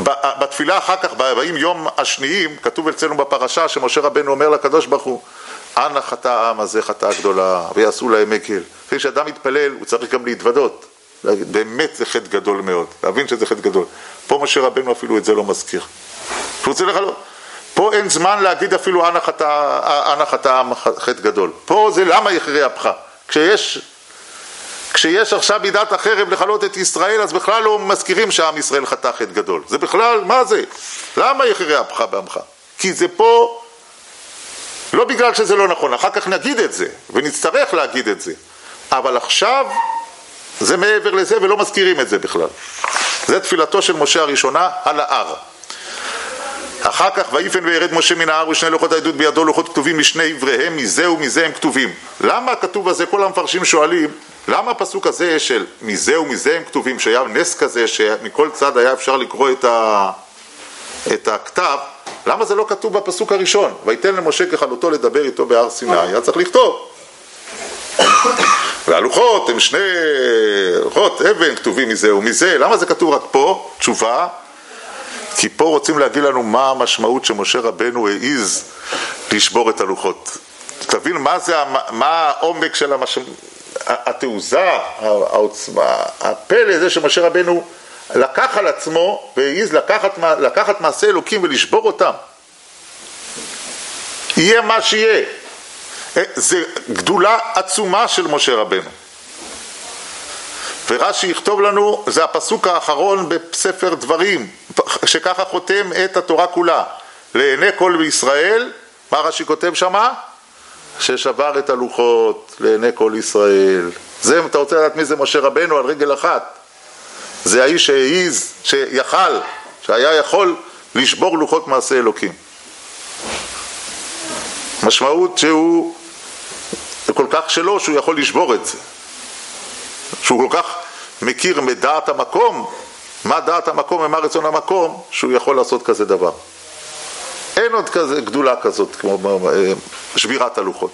בתפילה אחר כך, באים יום השניים, כתוב אצלנו בפרשה שמשה רבנו אומר לקדוש ברוך הוא, אנא חטא העם הזה חטאה גדולה, ויעשו להם עגל. לפני שאדם מתפלל, הוא צריך גם להתוודות. באמת זה חטא גדול מאוד, להבין שזה חטא גדול. פה משה רבנו אפילו את זה לא מזכיר. רוצה לך לא? פה אין זמן להגיד אפילו אנא חטא, אנא חטא העם חטא גדול. פה זה למה יכרה אפך. כשיש, כשיש עכשיו מידת החרב לחלות את ישראל, אז בכלל לא מזכירים שעם ישראל חטא חטא גדול. זה בכלל, מה זה? למה יכרה אפך בעמך? כי זה פה, לא בגלל שזה לא נכון, אחר כך נגיד את זה, ונצטרך להגיד את זה. אבל עכשיו, זה מעבר לזה ולא מזכירים את זה בכלל. זה תפילתו של משה הראשונה על ההר. אחר כך, ויפן וירד משה מן ההר ושני לוחות העדות בידו, לוחות כתובים משני עבריהם, מזה ומזה הם כתובים. למה הכתוב הזה, כל המפרשים שואלים, למה הפסוק הזה של מזה ומזה הם כתובים, שהיה נס כזה, שמכל צד היה אפשר לקרוא את, ה... את הכתב, למה זה לא כתוב בפסוק הראשון? ויתן למשה ככלותו לדבר איתו בהר סיני, היה צריך לכתוב. והלוחות הם שני לוחות אבן כתובים מזה ומזה, למה זה כתוב רק פה? תשובה, כי פה רוצים להגיד לנו מה המשמעות שמשה רבנו העיז לשבור את הלוחות. תבין מה זה, מה העומק של המש... התעוזה, העוצמה, הפלא זה שמשה רבנו לקח על עצמו והעיז לקחת, לקחת מעשה אלוקים ולשבור אותם. יהיה מה שיהיה. זה גדולה עצומה של משה רבנו. ורש"י יכתוב לנו, זה הפסוק האחרון בספר דברים, שככה חותם את התורה כולה. לעיני כל בישראל, מה רש"י כותב שמה? ששבר את הלוחות לעיני כל ישראל. זה, אם אתה רוצה לדעת מי זה משה רבנו על רגל אחת, זה האיש שהעיז, שיכל, שהיה יכול לשבור לוחות מעשה אלוקים. משמעות שהוא כל כך שלו שהוא יכול לשבור את זה. שהוא כל כך מכיר מדעת המקום, מה דעת המקום ומה רצון המקום, שהוא יכול לעשות כזה דבר. אין עוד כזה, גדולה כזאת כמו שבירת הלוחות.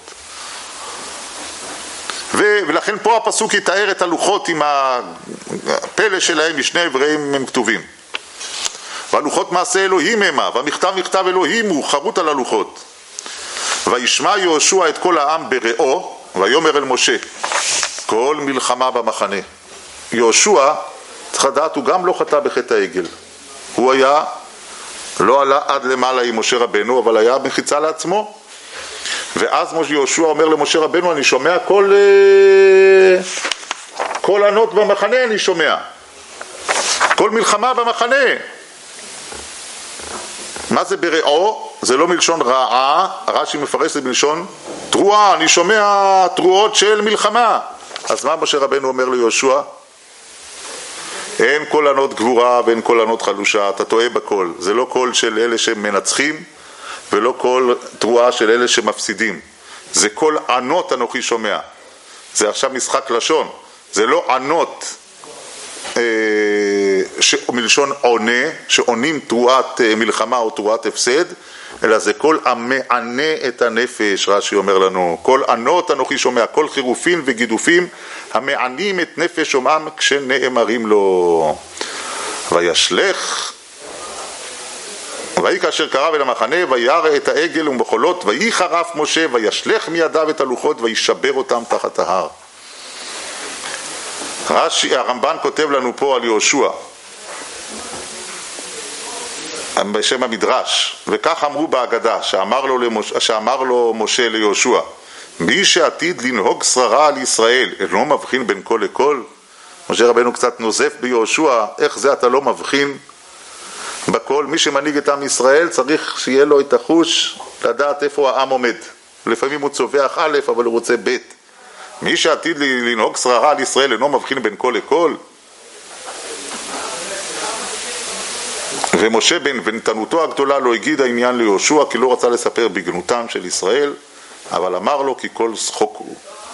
ולכן פה הפסוק יתאר את הלוחות עם הפלא שלהם משני עבריהם הם כתובים. והלוחות מעשה אלוהים המה, והמכתב מכתב אלוהים הוא חרוט על הלוחות. וישמע יהושע את כל העם בראו, ויאמר אל משה, כל מלחמה במחנה. יהושע, צריך לדעת, הוא גם לא חטא בחטא העגל. הוא היה, לא עלה עד למעלה עם משה רבנו, אבל היה מחיצה לעצמו. ואז יהושע אומר למשה רבנו, אני שומע כל, כל ענות במחנה אני שומע. כל מלחמה במחנה. מה זה בראו? זה לא מלשון רעה, רש"י מפרש זה מלשון תרועה, אני שומע תרועות של מלחמה. אז מה משה רבנו אומר ליהושע? אין כל ענות גבורה ואין כל ענות חלושה, אתה טועה בכל. זה לא קול של אלה שמנצחים ולא קול תרועה של אלה שמפסידים. זה כל ענות אנוכי שומע. זה עכשיו משחק לשון. זה לא ענות אה, מלשון עונה, שעונים תרועת אה, מלחמה או תרועת הפסד, אלא זה כל המענה את הנפש, רש"י אומר לנו, כל ענות אנוכי שומע, כל חירופים וגידופים המענים את נפש שומעם כשנאמרים לו. וישלך, ויהי כאשר קרב אל המחנה, וירא את העגל ומחולות, ויהי חרף משה, וישלך מידיו את הלוחות, וישבר אותם תחת ההר. רש"י, הרמב"ן כותב לנו פה על יהושע, בשם המדרש, וכך אמרו בהגדה, שאמר לו, למש... שאמר לו משה ליהושע, מי שעתיד לנהוג שררה על ישראל, אינו מבחין בין כל לכל? משה רבנו קצת נוזף ביהושע, איך זה אתה לא מבחין בכל? מי שמנהיג את עם ישראל צריך שיהיה לו את החוש לדעת איפה העם עומד. לפעמים הוא צובח א', אבל הוא רוצה ב'. מי שעתיד לנהוג שררה על ישראל, אינו מבחין בין כל לכל? ומשה בנתנותו הגדולה לא הגיד העניין ליהושע, כי לא רצה לספר בגנותם של ישראל, אבל אמר לו כי כל שחוק הוא.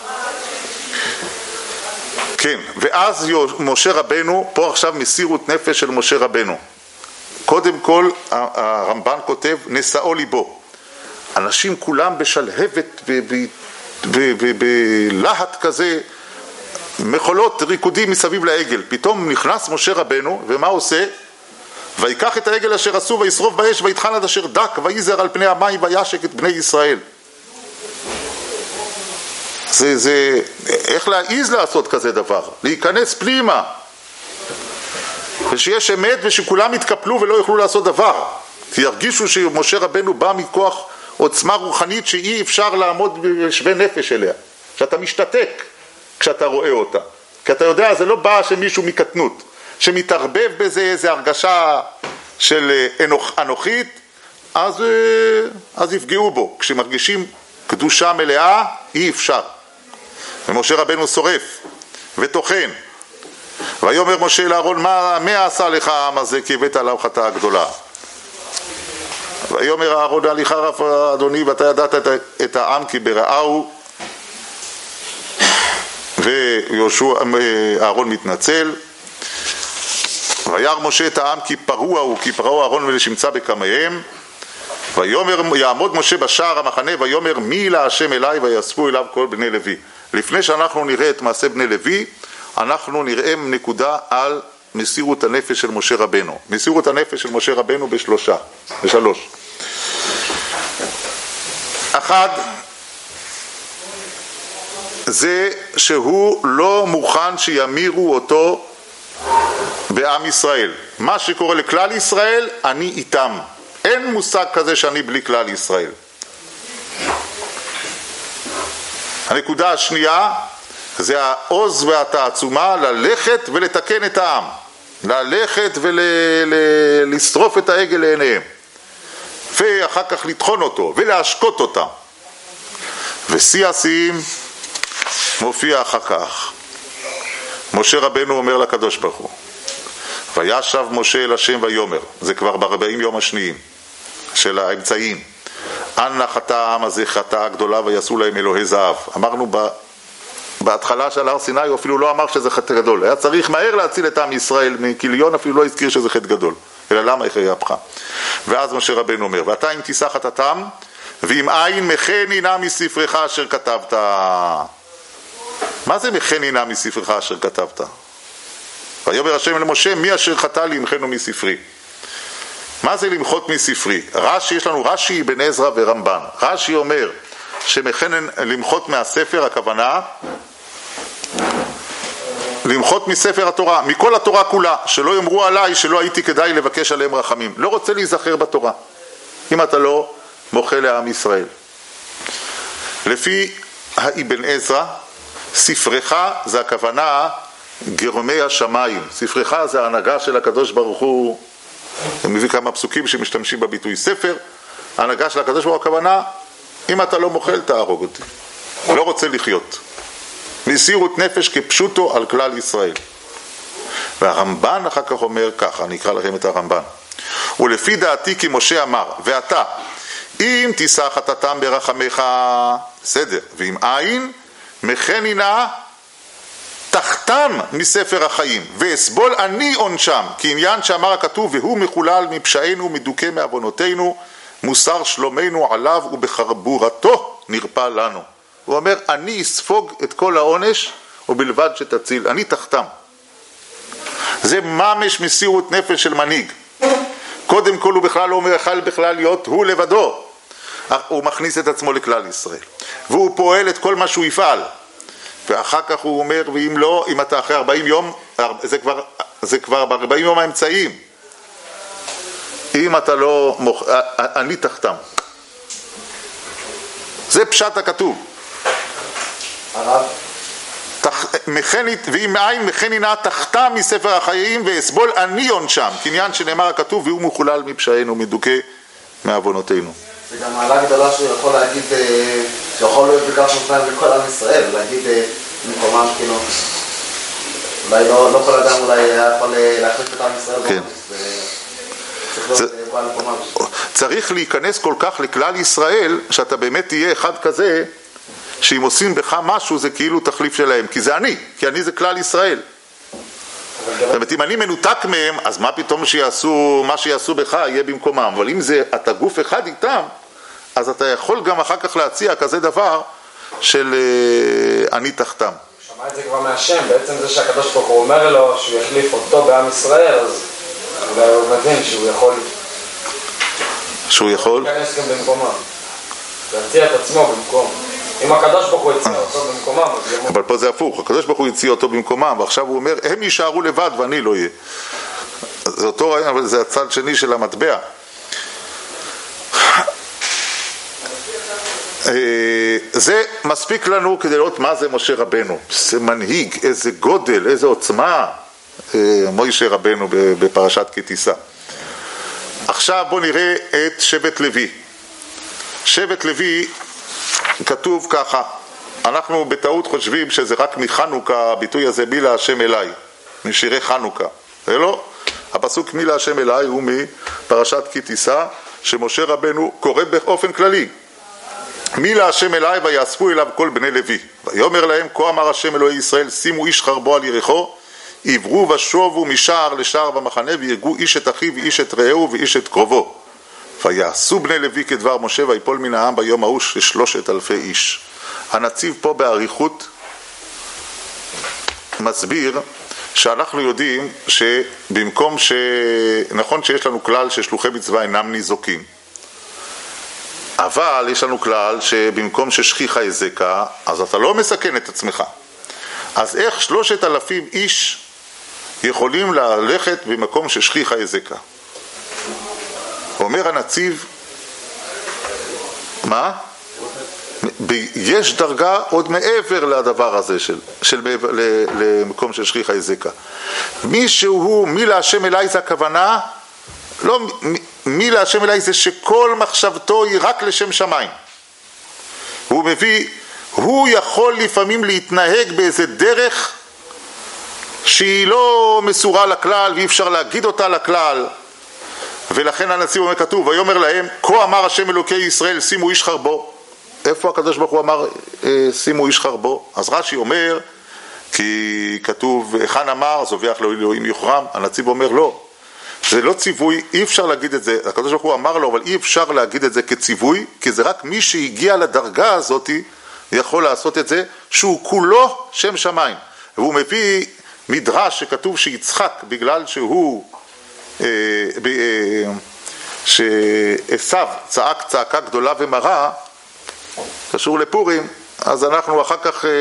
כן, ואז משה רבנו, פה עכשיו מסירות נפש של משה רבנו. קודם כל הרמב"ן כותב נשאו ליבו. אנשים כולם בשלהבת ובלהט כזה, מחולות ריקודים מסביב לעגל. פתאום נכנס משה רבנו, ומה עושה? ויקח את העגל אשר עשו וישרוף באש ויטחן עד אשר דק ויזר על פני המים וישק את בני ישראל. זה, זה, איך להעיז לעשות כזה דבר? להיכנס פנימה. ושיש אמת ושכולם יתקפלו ולא יוכלו לעשות דבר. כי ירגישו שמשה רבנו בא מכוח עוצמה רוחנית שאי אפשר לעמוד בשווה נפש אליה. שאתה משתתק כשאתה רואה אותה. כי אתה יודע, זה לא בא שמישהו מקטנות, שמתערבב בזה איזו הרגשה של אנוכ, אנוכית, אז, אז יפגעו בו. כשמרגישים קדושה מלאה, אי אפשר. ומשה רבנו שורף וטוחן. ויאמר משה לאהרון, מה, מה עשה לך העם הזה כי הבאת עליו חטאה גדולה? ויאמר אהרון, הליכה רב אדוני, ואתה ידעת את, את העם כי ברעהו. ויהושע, אהרון מתנצל. וירא משה את העם כי פרוע הוא, כי פרעו אהרון ולשמצה בקמיהם. ויאמר, יעמוד משה בשער המחנה, ויאמר מי להשם אליי, ויאספו אליו כל בני לוי. לפני שאנחנו נראה את מעשה בני לוי, אנחנו נראה נקודה על מסירות הנפש של משה רבנו. מסירות הנפש של משה רבנו בשלושה, בשלוש. אחד, זה שהוא לא מוכן שימירו אותו בעם ישראל. מה שקורה לכלל ישראל, אני איתם. אין מושג כזה שאני בלי כלל ישראל. הנקודה השנייה, זה העוז והתעצומה ללכת ולתקן את העם. ללכת ולשרוף את העגל לעיניהם. ואחר כך לטחון אותו ולהשקות אותם. ושיא השיאים מופיע אחר כך. משה רבנו אומר לקדוש ברוך הוא, וישב משה אל השם ויאמר, זה כבר בארבעים יום השניים של האמצעים, אנא חטא העם הזה חטאה גדולה ויעשו להם אלוהי זהב. אמרנו ב... בהתחלה של הר סיני, הוא אפילו לא אמר שזה חטא גדול, היה צריך מהר להציל את עם ישראל מכיליון, אפילו לא הזכיר שזה חטא גדול, אלא למה איך היה פחה. ואז משה רבנו אומר, ואתה אם תישא חטאתם ואם אין מחני נא מספרך אשר כתבת. מה זה מחני נא מספרך אשר כתבת? ויאמר השם למשה, מי אשר חטא לי ימחנו מספרי. מה זה למחות מספרי? רש"י, יש לנו רש"י, בן עזרא ורמב"ן. רש"י אומר שמחן למחות מהספר, הכוונה למחות מספר התורה, מכל התורה כולה, שלא יאמרו עליי שלא הייתי כדאי לבקש עליהם רחמים. לא רוצה להיזכר בתורה אם אתה לא מוחה לעם ישראל. לפי האבן עזרא, ספרך זה הכוונה גרמי השמיים. ספרך זה ההנהגה של הקדוש ברוך הוא. הוא מביא כמה פסוקים שמשתמשים בביטוי ספר. ההנהגה של הקדוש ברוך הוא הכוונה, אם אתה לא מוחל תהרוג אותי. לא רוצה לחיות. מסירות נפש כפשוטו על כלל ישראל. והרמב"ן אחר כך אומר ככה, אני אקרא לכם את הרמב"ן. ולפי דעתי כי משה אמר, ואתה אם תישא חטאתם ברחמך, בסדר, ואם אין מחני נא תחתם מספר החיים, ואסבול אני עונשם, כי עניין שאמר הכתוב, והוא מחולל מפשענו מדוכא מעוונותינו, מוסר שלומנו עליו ובחרבורתו נרפא לנו. הוא אומר, אני אספוג את כל העונש ובלבד שתציל, אני תחתם. זה ממש מסירות נפש של מנהיג. קודם כל הוא בכלל לא יכול בכלל להיות הוא לבדו, הוא מכניס את עצמו לכלל ישראל והוא פועל את כל מה שהוא יפעל, ואחר כך הוא אומר, ואם לא, אם אתה אחרי ארבעים יום, זה כבר, זה כבר ב-ארבעים יום האמצעיים, אם אתה לא מוכ... אני תחתם. זה פשט הכתוב. הרב תח... מכנית, ואם אין מכני נא תחתם מספר החיים ואסבול אני עונשם, קניין שנאמר הכתוב, והוא מחולל מפשענו מדוכא מעוונותינו. זה גם מעלה גדולה שהוא יכול להגיד, שיכול להיות בכך שנתיים לכל עם ישראל, להגיד מקומם, כאילו, אולי לא, לא כל אדם אולי היה יכול להחליף את עם ישראל, כן. צריך להיות כל מקומם. צריך להיכנס כל כך לכלל ישראל, שאתה באמת תהיה אחד כזה, שאם עושים בך משהו זה כאילו תחליף שלהם, כי זה אני, כי אני זה כלל ישראל. זאת אומרת, אם אני מנותק מהם, אז מה פתאום שיעשו, מה שיעשו בך יהיה במקומם. אבל אם זה, אתה גוף אחד איתם, אז אתה יכול גם אחר כך להציע כזה דבר של אני תחתם. שמע את זה כבר מהשם, בעצם זה שהקדוש ברוך הוא אומר לו שהוא יחליף אותו בעם ישראל, אז אולי הוא מבין שהוא יכול... שהוא יכול? להיכנס גם במקומם. להציע את עצמו במקום. אם הקדוש ברוך הוא הציע אותו במקומם, אז ימות. אבל פה זה הפוך, הקדוש ברוך הוא הציע אותו במקומם, ועכשיו הוא אומר, הם יישארו לבד ואני לא אהיה. זה אותו רעיון, אבל זה הצד שני של המטבע. זה מספיק לנו כדי לראות מה זה משה רבנו. זה מנהיג, איזה גודל, איזה עוצמה, משה רבנו בפרשת כי תישא. עכשיו בוא נראה את שבט לוי. שבט לוי כתוב ככה, אנחנו בטעות חושבים שזה רק מחנוכה, הביטוי הזה מי להשם אליי, משירי חנוכה. זה לא, הפסוק מי להשם אליי הוא מפרשת כי תישא, שמשה רבנו קורא באופן כללי. מי להשם אליי ויאספו אליו כל בני לוי. ויאמר להם, כה אמר השם אלוהי ישראל, שימו איש חרבו על ירחו, עברו ושובו משער לשער במחנה, וירגו איש את אחיו ואיש את רעהו ואיש את קרובו. ויעשו בני לוי כדבר משה, ויפול מן העם ביום ההוא שלושת אלפי איש. הנציב פה בעריכות מסביר שאנחנו יודעים שבמקום ש... נכון שיש לנו כלל ששלוחי מצווה אינם ניזוקים, אבל יש לנו כלל שבמקום ששכיחה יזקה, אז אתה לא מסכן את עצמך. אז איך שלושת אלפים איש יכולים ללכת במקום ששכיחה יזקה? אומר הנציב, מה? יש דרגה עוד מעבר לדבר הזה של, של מעבר, למקום של שכיחה יזקה. מי שהוא, מי להשם אליי זה הכוונה, לא, מי להשם אליי זה שכל מחשבתו היא רק לשם שמיים. הוא מביא, הוא יכול לפעמים להתנהג באיזה דרך שהיא לא מסורה לכלל ואי אפשר להגיד אותה לכלל, ולכן הנציב אומר כתוב, ויאמר להם, כה אמר השם אלוקי ישראל, שימו איש חרבו. איפה הקדוש ברוך הוא אמר שימו איש חרבו? אז רש"י אומר, כי כתוב, היכן אמר, זובח לאלוהים יוחרם. הנציב אומר לא, זה לא ציווי, אי אפשר להגיד את זה, הקדוש ברוך הוא אמר לו, אבל אי אפשר להגיד את זה כציווי, כי זה רק מי שהגיע לדרגה הזאת יכול לעשות את זה, שהוא כולו שם שמיים. והוא מביא מדרש שכתוב שיצחק, בגלל שהוא אה, אה, שעשיו צעק צעקה גדולה ומרה, קשור לפורים, אז אנחנו אחר כך אה,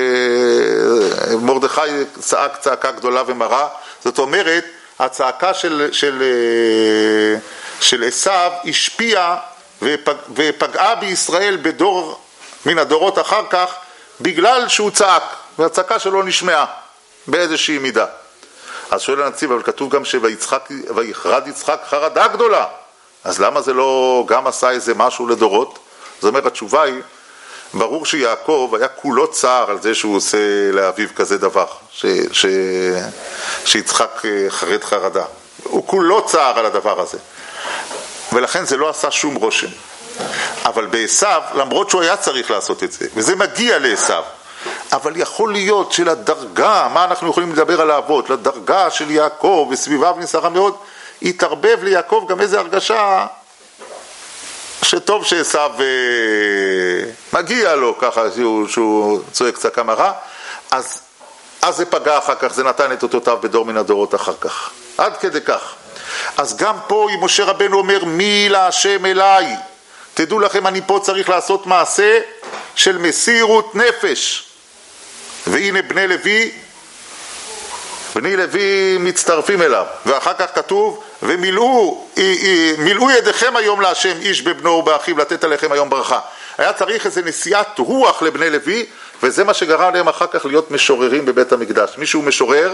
מרדכי צעק צעקה גדולה ומרה. זאת אומרת, הצעקה של של של עשיו השפיעה ופג, ופגעה בישראל בדור מן הדורות אחר כך, בגלל שהוא צעק, והצעקה שלו נשמעה באיזושהי מידה. אז שואל הנציב, אבל כתוב גם שויצחק, ויחרד יצחק חרדה גדולה, אז למה זה לא גם עשה איזה משהו לדורות? זאת אומרת, התשובה היא, ברור שיעקב היה כולו צער על זה שהוא עושה לאביו כזה דבר, ש, ש, שיצחק חרד חרדה. הוא כולו צער על הדבר הזה, ולכן זה לא עשה שום רושם. אבל בעשיו, למרות שהוא היה צריך לעשות את זה, וזה מגיע לעשיו, אבל יכול להיות שלדרגה, מה אנחנו יכולים לדבר על האבות, לדרגה של יעקב וסביביו נסערה מאוד, התערבב ליעקב גם איזו הרגשה שטוב שעשיו מגיע לו ככה שהוא, שהוא צועק צעקה מרה, אז, אז זה פגע אחר כך, זה נתן את אותותיו בדור מן הדורות אחר כך, עד כדי כך. אז גם פה אם משה רבנו אומר מי להשם אליי, תדעו לכם, אני פה צריך לעשות מעשה של מסירות נפש. והנה בני לוי, בני לוי מצטרפים אליו, ואחר כך כתוב ומילאו מילאו ידיכם היום להשם איש בבנו ובאחיו לתת עליכם היום ברכה. היה צריך איזה נשיאת רוח לבני לוי, וזה מה שגרם להם אחר כך להיות משוררים בבית המקדש. מישהו משורר,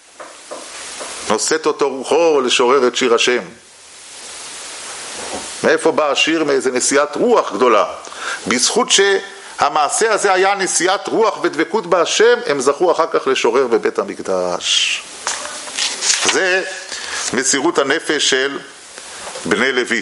נושאת אותו רוחו לשורר את שיר השם. מאיפה בא השיר? מאיזה נשיאת רוח גדולה. בזכות שהמעשה הזה היה נשיאת רוח ודבקות בהשם, הם זכו אחר כך לשורר בבית המקדש. זה מסירות הנפש של בני לוי.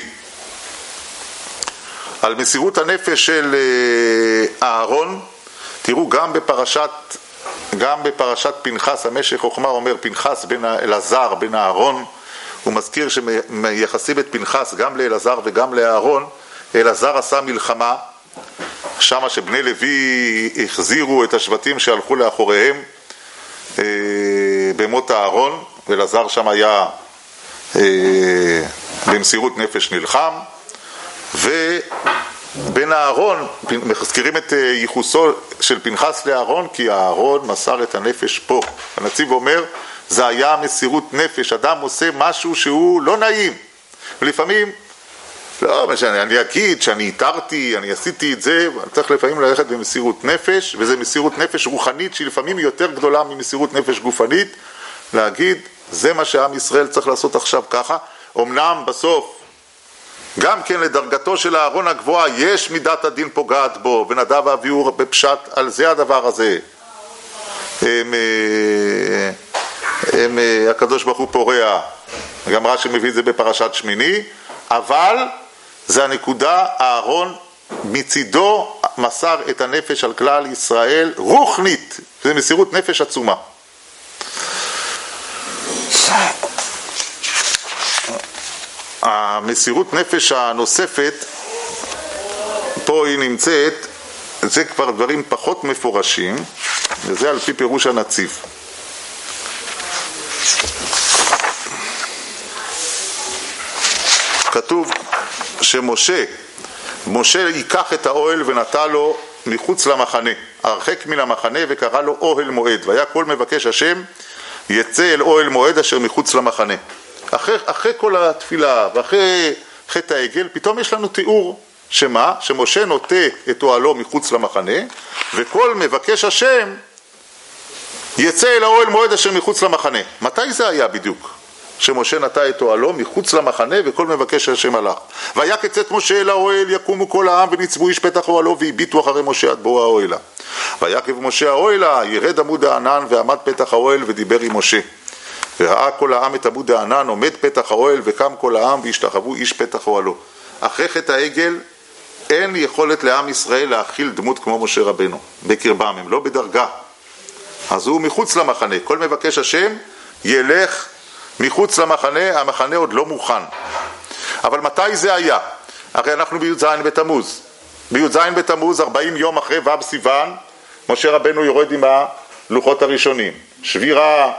על מסירות הנפש של אהרון, תראו גם בפרשת, גם בפרשת פנחס, המשך חוכמה אומר פנחס בן אלעזר בן אהרון, הוא מזכיר שמייחסים את פנחס גם לאלעזר וגם לאהרון. אלעזר עשה מלחמה, שמה שבני לוי החזירו את השבטים שהלכו לאחוריהם אה, במות אהרון, ואלעזר שם היה אה, במסירות נפש נלחם, בין הארון, מזכירים את ייחוסו של פנחס לארון, כי הארון מסר את הנפש פה. הנציב אומר, זה היה מסירות נפש, אדם עושה משהו שהוא לא נעים. ולפעמים, לא, אני אגיד שאני התרתי, אני עשיתי את זה, אני צריך לפעמים ללכת במסירות נפש, וזה מסירות נפש רוחנית, שהיא לפעמים יותר גדולה ממסירות נפש גופנית, להגיד, זה מה שעם ישראל צריך לעשות עכשיו ככה. אמנם בסוף, גם כן לדרגתו של הארון הגבוהה, יש מידת הדין פוגעת בו, ונדב ואביהו בפשט על זה הדבר הזה. הם, הם, הקדוש ברוך הוא פורע, גם רש"י מביא את זה בפרשת שמיני, אבל זה הנקודה, הארון מצידו מסר את הנפש על כלל ישראל רוחנית, זה מסירות נפש עצומה. המסירות נפש הנוספת, פה היא נמצאת, זה כבר דברים פחות מפורשים, וזה על פי פירוש הנציב. כתוב שמשה, משה ייקח את האוהל ונטע לו מחוץ למחנה, הרחק מן המחנה, וקרא לו אוהל מועד, והיה כל מבקש השם יצא אל אוהל מועד אשר מחוץ למחנה. אחרי, אחרי כל התפילה ואחרי חטא העגל, פתאום יש לנו תיאור שמה? שמשה נוטה את אוהלו מחוץ למחנה, וכל מבקש השם יצא אל האוהל מועד אשר מחוץ למחנה. מתי זה היה בדיוק? שמשה נטע את אוהלו מחוץ למחנה וכל מבקש השם הלך. ויק יצאת משה אל האוהל, יקומו כל העם ונצבו איש פתח אוהלו והביטו אחרי משה עד בוא האוהלה. ויקב משה האוהלה, ירד עמוד הענן ועמד פתח האוהל ודיבר עם משה. וראה כל העם את עמוד הענן עומד פתח האוהל, וקם כל העם והשתחוו איש פתח אוהלו. אחרי חטא העגל אין יכולת לעם ישראל להכיל דמות כמו משה רבנו בקרבם, הם לא בדרגה, אז הוא מחוץ למחנה. כל מבקש השם ילך מחוץ למחנה, המחנה עוד לא מוכן. אבל מתי זה היה? הרי אנחנו בי"ז בתמוז, בי"ז בתמוז ארבעים יום אחרי ו' סיוון, משה רבנו יורד עם הלוחות הראשונים, שבירה,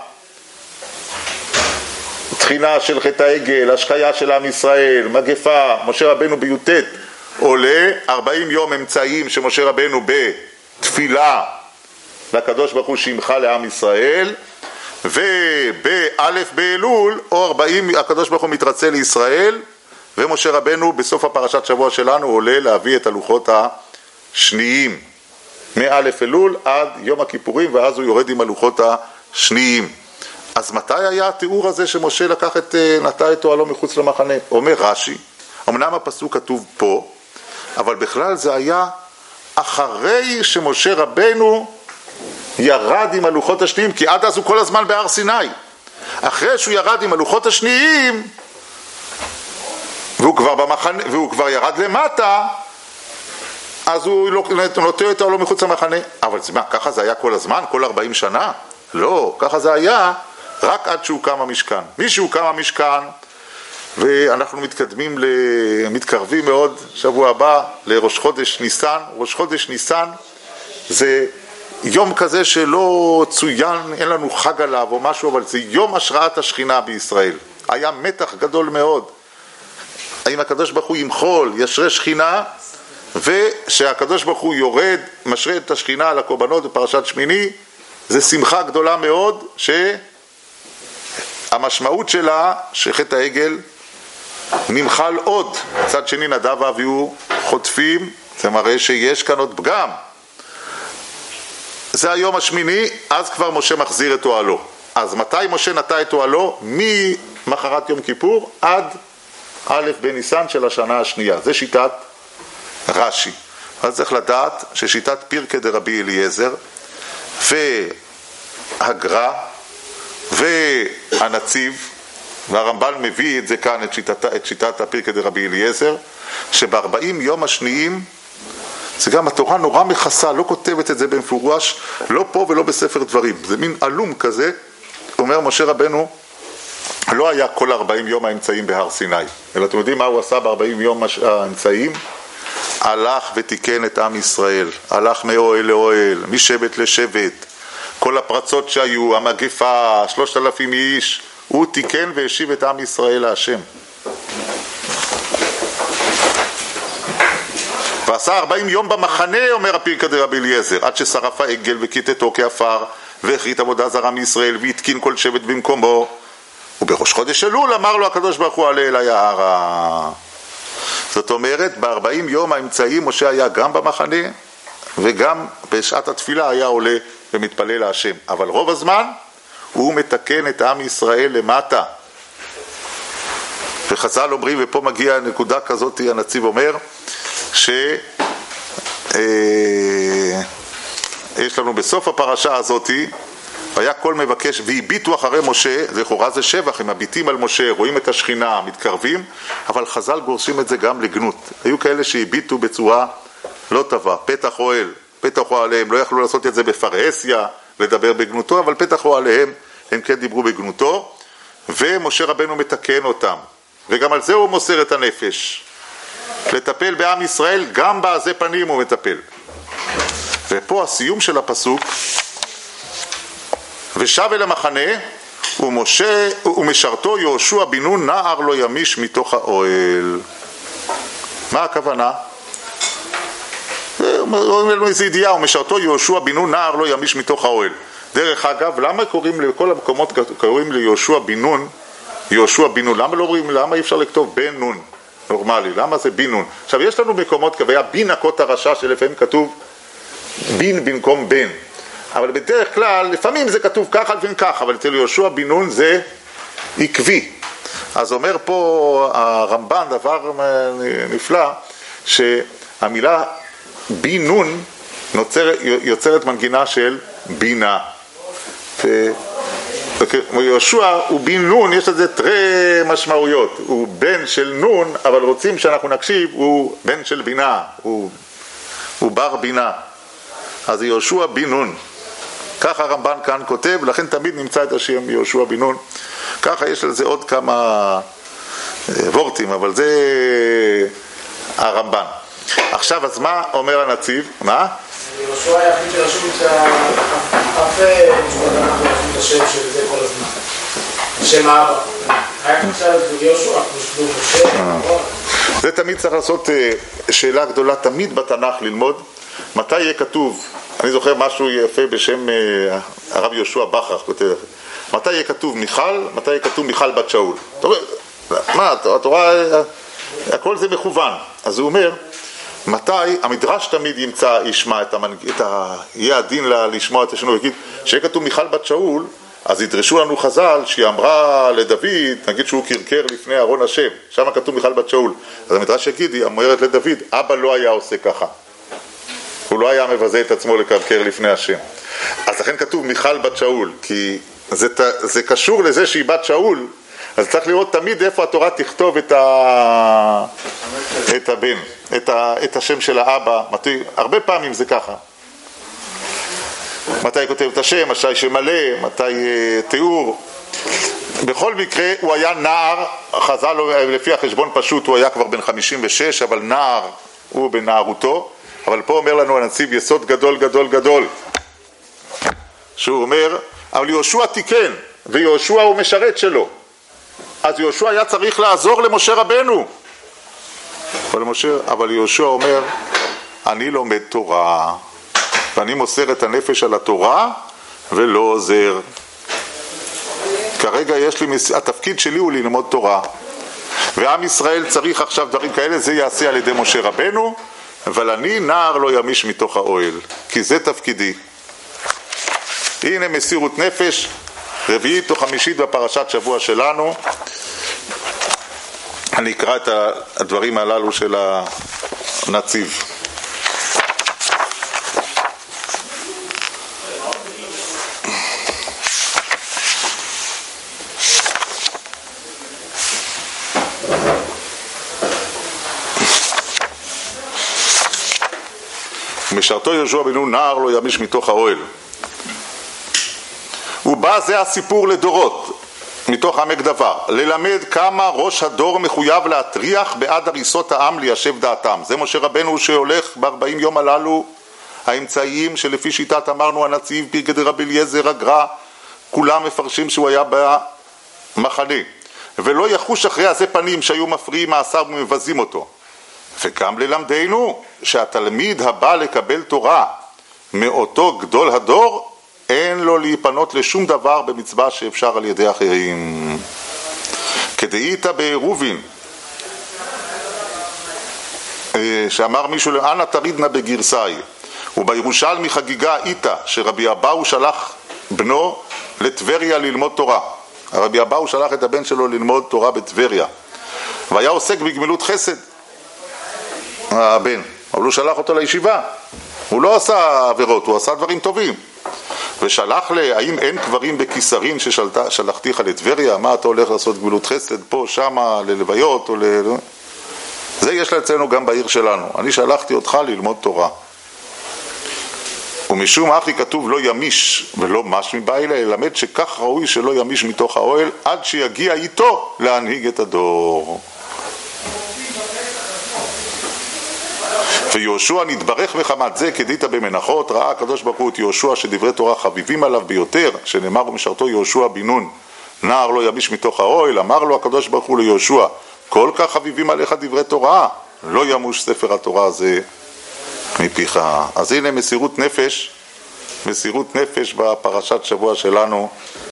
תחינה של חטא העגל, השקיה של עם ישראל, מגפה. משה רבנו בי"ט עולה, ארבעים יום אמצעים שמשה רבנו בתפילה לקדוש ברוך הוא שימחה לעם ישראל, ובאלף באלול או ארבעים הקדוש ברוך הוא מתרצה לישראל, ומשה רבנו בסוף הפרשת שבוע שלנו עולה להביא את הלוחות השניים מאלף אלול עד יום הכיפורים, ואז הוא יורד עם הלוחות השניים. אז מתי היה התיאור הזה שמשה לקח את, נטע את אוהלו מחוץ למחנה? אומר רש"י, אמנם הפסוק כתוב פה, אבל בכלל זה היה אחרי שמשה רבנו ירד עם הלוחות השניים, כי עד אז הוא כל הזמן בהר סיני. אחרי שהוא ירד עם הלוחות השניים, והוא כבר, במחנה, והוא כבר ירד למטה, אז הוא נוטע את אוהלו מחוץ למחנה. אבל זה מה, ככה זה היה כל הזמן, כל ארבעים שנה? לא, ככה זה היה רק עד שהוקם המשכן. מי שהוקם המשכן, ואנחנו מתקדמים, מתקרבים מאוד שבוע הבא לראש חודש ניסן. ראש חודש ניסן זה יום כזה שלא צוין, אין לנו חג עליו או משהו, אבל זה יום השראת השכינה בישראל. היה מתח גדול מאוד. האם הקדוש ברוך הוא ימחול, ישרה שכינה, ושהקדוש ברוך הוא יורד, משרה את השכינה על הקורבנות בפרשת שמיני, זה שמחה גדולה מאוד, שהמשמעות שלה שחטא העגל נמחל עוד. מצד שני נדב ואביהו חוטפים, זה מראה שיש כאן עוד פגם. זה היום השמיני, אז כבר משה מחזיר את אוהלו. אז מתי משה נטע את אוהלו? ממחרת יום כיפור עד א' בניסן של השנה השנייה. זה שיטת רש"י. אז צריך לדעת ששיטת פירקא דרבי אליעזר והגר"א והנציב, והרמב"ן מביא את זה כאן, את שיטת, את שיטת הפירקא דרבי אליעזר, שב-ארבעים יום השניים, זה גם התורה נורא מכסה, לא כותבת את זה במפורש, לא פה ולא בספר דברים, זה מין אלום כזה. אומר משה רבנו, לא היה כל ארבעים יום האמצעים בהר סיני, אלא אתם יודעים מה הוא עשה ב-ארבעים יום האמצעים? הלך ותיקן את עם ישראל, הלך מאוהל לאוהל, משבט לשבט, כל הפרצות שהיו, המגפה, שלושת אלפים איש, הוא תיקן והשיב את עם ישראל להשם. ועשה ארבעים יום במחנה, אומר הפרקא דרבי אליעזר, עד ששרף העגל וכיתתו כעפר, והכרית עבודה זרה מישראל, והתקין כל שבט במקומו. ובראש חודש אלול אמר לו הקדוש ברוך הוא, עלה אל היערה. זאת אומרת, ב-ארבעים יום האמצעיים משה היה גם במחנה, וגם בשעת התפילה היה עולה ומתפלל להשם. אבל רוב הזמן הוא מתקן את עם ישראל למטה. וחז"ל אומרים, ופה מגיע נקודה כזאת, הנציב אומר, ש... יש לנו בסוף הפרשה הזאת, היה כל מבקש, והביטו אחרי משה, לכאורה זה שבח, הם מביטים על משה, רואים את השכינה, מתקרבים, אבל חז"ל גורשים את זה גם לגנות. היו כאלה שהביטו בצורה לא טובה, פתח אוהל, פתח אוהליהם, לא יכלו לעשות את זה בפרהסיה, לדבר בגנותו, אבל פתח אוהליהם, הם כן דיברו בגנותו, ומשה רבנו מתקן אותם, וגם על זה הוא מוסר את הנפש. לטפל בעם ישראל, גם בעזי פנים הוא מטפל. ופה הסיום של הפסוק, ושב אל המחנה, ומשה, ומשרתו יהושע בן נון נער לא ימיש מתוך האוהל. מה הכוונה? אומרים לנו איזו ידיעה, ומשרתו יהושע בן נון נער לא ימיש מתוך האוהל. דרך אגב, למה קוראים לכל המקומות, קוראים ליהושע בן נון, יהושע בן נון? למה לא אומרים, למה אי אפשר לכתוב בן נון? נורמלי, למה זה בן נון? עכשיו יש לנו מקומות כביה בין הקות הרשע שלפעמים כתוב בין במקום בן, אבל בדרך כלל לפעמים זה כתוב ככה לפעמים ככה, אבל אצל יהושע בן נון זה עקבי. אז אומר פה הרמב"ן דבר נפלא, שהמילה בן נון יוצרת מנגינה של בינה, יהושע הוא בן נון, יש לזה תרי משמעויות, הוא בן של נון, אבל רוצים שאנחנו נקשיב, הוא בן של בינה, הוא, הוא בר בינה, אז יהושע בן נון. ככה הרמב"ן כאן כותב, לכן תמיד נמצא את השם יהושע בן נון. ככה יש לזה עוד כמה וורטים, אבל זה הרמב"ן. עכשיו, אז מה אומר הנציב? מה? יהושע היה הכי שרשום את אף אנחנו רשום את השם של זה כל הזמן, השם האבא. היה כתוב יהושע, כמו שכתוב משה. זה תמיד צריך לעשות שאלה גדולה, תמיד בתנ"ך ללמוד מתי יהיה כתוב. אני זוכר משהו יפה בשם הרב יהושע בכר, כותב, מתי יהיה כתוב מיכל, מתי יהיה כתוב מיכל בת שאול. מה, התורה, הכל זה מכוון. אז הוא אומר, מתי, המדרש תמיד ימצא, ישמע את המנג... את ה... יהיה הדין לה לשמוע את השנו, ויגיד, שיהיה כתוב מיכל בת שאול, אז ידרשו לנו חז"ל שהיא אמרה לדוד, נגיד שהוא קרקר לפני ארון השם, שם כתוב מיכל בת שאול. אז המדרש יגיד, היא אומרת לדוד, אבא לא היה עושה ככה. הוא לא היה מבזה את עצמו לקרקר לפני השם. אז לכן כתוב מיכל בת שאול, כי זה, זה קשור לזה שהיא בת שאול, אז צריך לראות תמיד איפה התורה תכתוב את, ה... את הבן, את, ה... את השם של האבא. מתי... הרבה פעמים זה ככה. מתי כותב את השם, מתי שמלא, מתי תיאור. בכל מקרה הוא היה נער, חז"ל לפי החשבון פשוט הוא היה כבר בן חמישים ושש, אבל נער הוא בנערותו. אבל פה אומר לנו הנציב יסוד גדול גדול גדול, שהוא אומר, אבל יהושע תיקן, ויהושע הוא משרת שלו. אז יהושע היה צריך לעזור למשה רבנו. אבל, משה, אבל יהושע אומר, אני לומד תורה, ואני מוסר את הנפש על התורה, ולא עוזר. כרגע יש לי, התפקיד שלי הוא ללמוד תורה. ועם ישראל צריך עכשיו דברים כאלה, זה יעשה על ידי משה רבנו, אבל אני נער לא ימיש מתוך האוהל, כי זה תפקידי. הנה מסירות נפש, רביעית או חמישית בפרשת שבוע שלנו. אני אקרא את הדברים הללו של הנציב. משרתו יהושע בן נון נער לא ימיש מתוך האוהל. ובא זה הסיפור לדורות, מתוך עמק דבר, ללמד כמה ראש הדור מחויב להטריח בעד הריסות העם ליישב דעתם. זה משה רבנו שהולך ב-ארבעים יום הללו, האמצעיים שלפי שיטת אמרנו הנציב, פרקא דרבי אליעזר הגר"א, כולם מפרשים שהוא היה במחנה, ולא יחוש אחרי הזה פנים שהיו מפריעים מעשיו ומבזים אותו. וגם ללמדנו שהתלמיד הבא לקבל תורה מאותו גדול הדור, אין לו להיפנות לשום דבר במצווה שאפשר על ידי אחרים. כדאית בעירובין, שאמר מישהו, אנא תרידנה בגרסאי, ובירושלמי חגיגה איתה שרבי אבאו שלח בנו לטבריה ללמוד תורה. הרבי אבאו שלח את הבן שלו ללמוד תורה בטבריה, והיה עוסק בגמילות חסד הבן, אבל הוא שלח אותו לישיבה, הוא לא עשה עבירות, הוא עשה דברים טובים, ושלח לי, האם אין קברים בקיסרין ששלחתיך לטבריה? מה אתה הולך לעשות גמילות חסד פה, שמה, ללוויות או ל... זה יש אצלנו גם בעיר שלנו, אני שלחתי אותך ללמוד תורה. ומשום אחי כתוב לא ימיש ולא מש מבעילה, ללמד שכך ראוי שלא ימיש מתוך האוהל עד שיגיע איתו להנהיג את הדור. ויהושע נתברך מחמת זה, כדית במנחות, ראה הקדוש ברוך הוא את יהושע שדברי תורה חביבים עליו ביותר, שנאמר ומשרתו יהושע בן נון, נער לא ימיש מתוך האוהל. אמר לו הקדוש ברוך הוא ליהושע, כל כך חביבים עליך דברי תורה, לא ימוש ספר התורה הזה מפיך. אז הנה מסירות נפש, מסירות נפש בפרשת שבוע שלנו.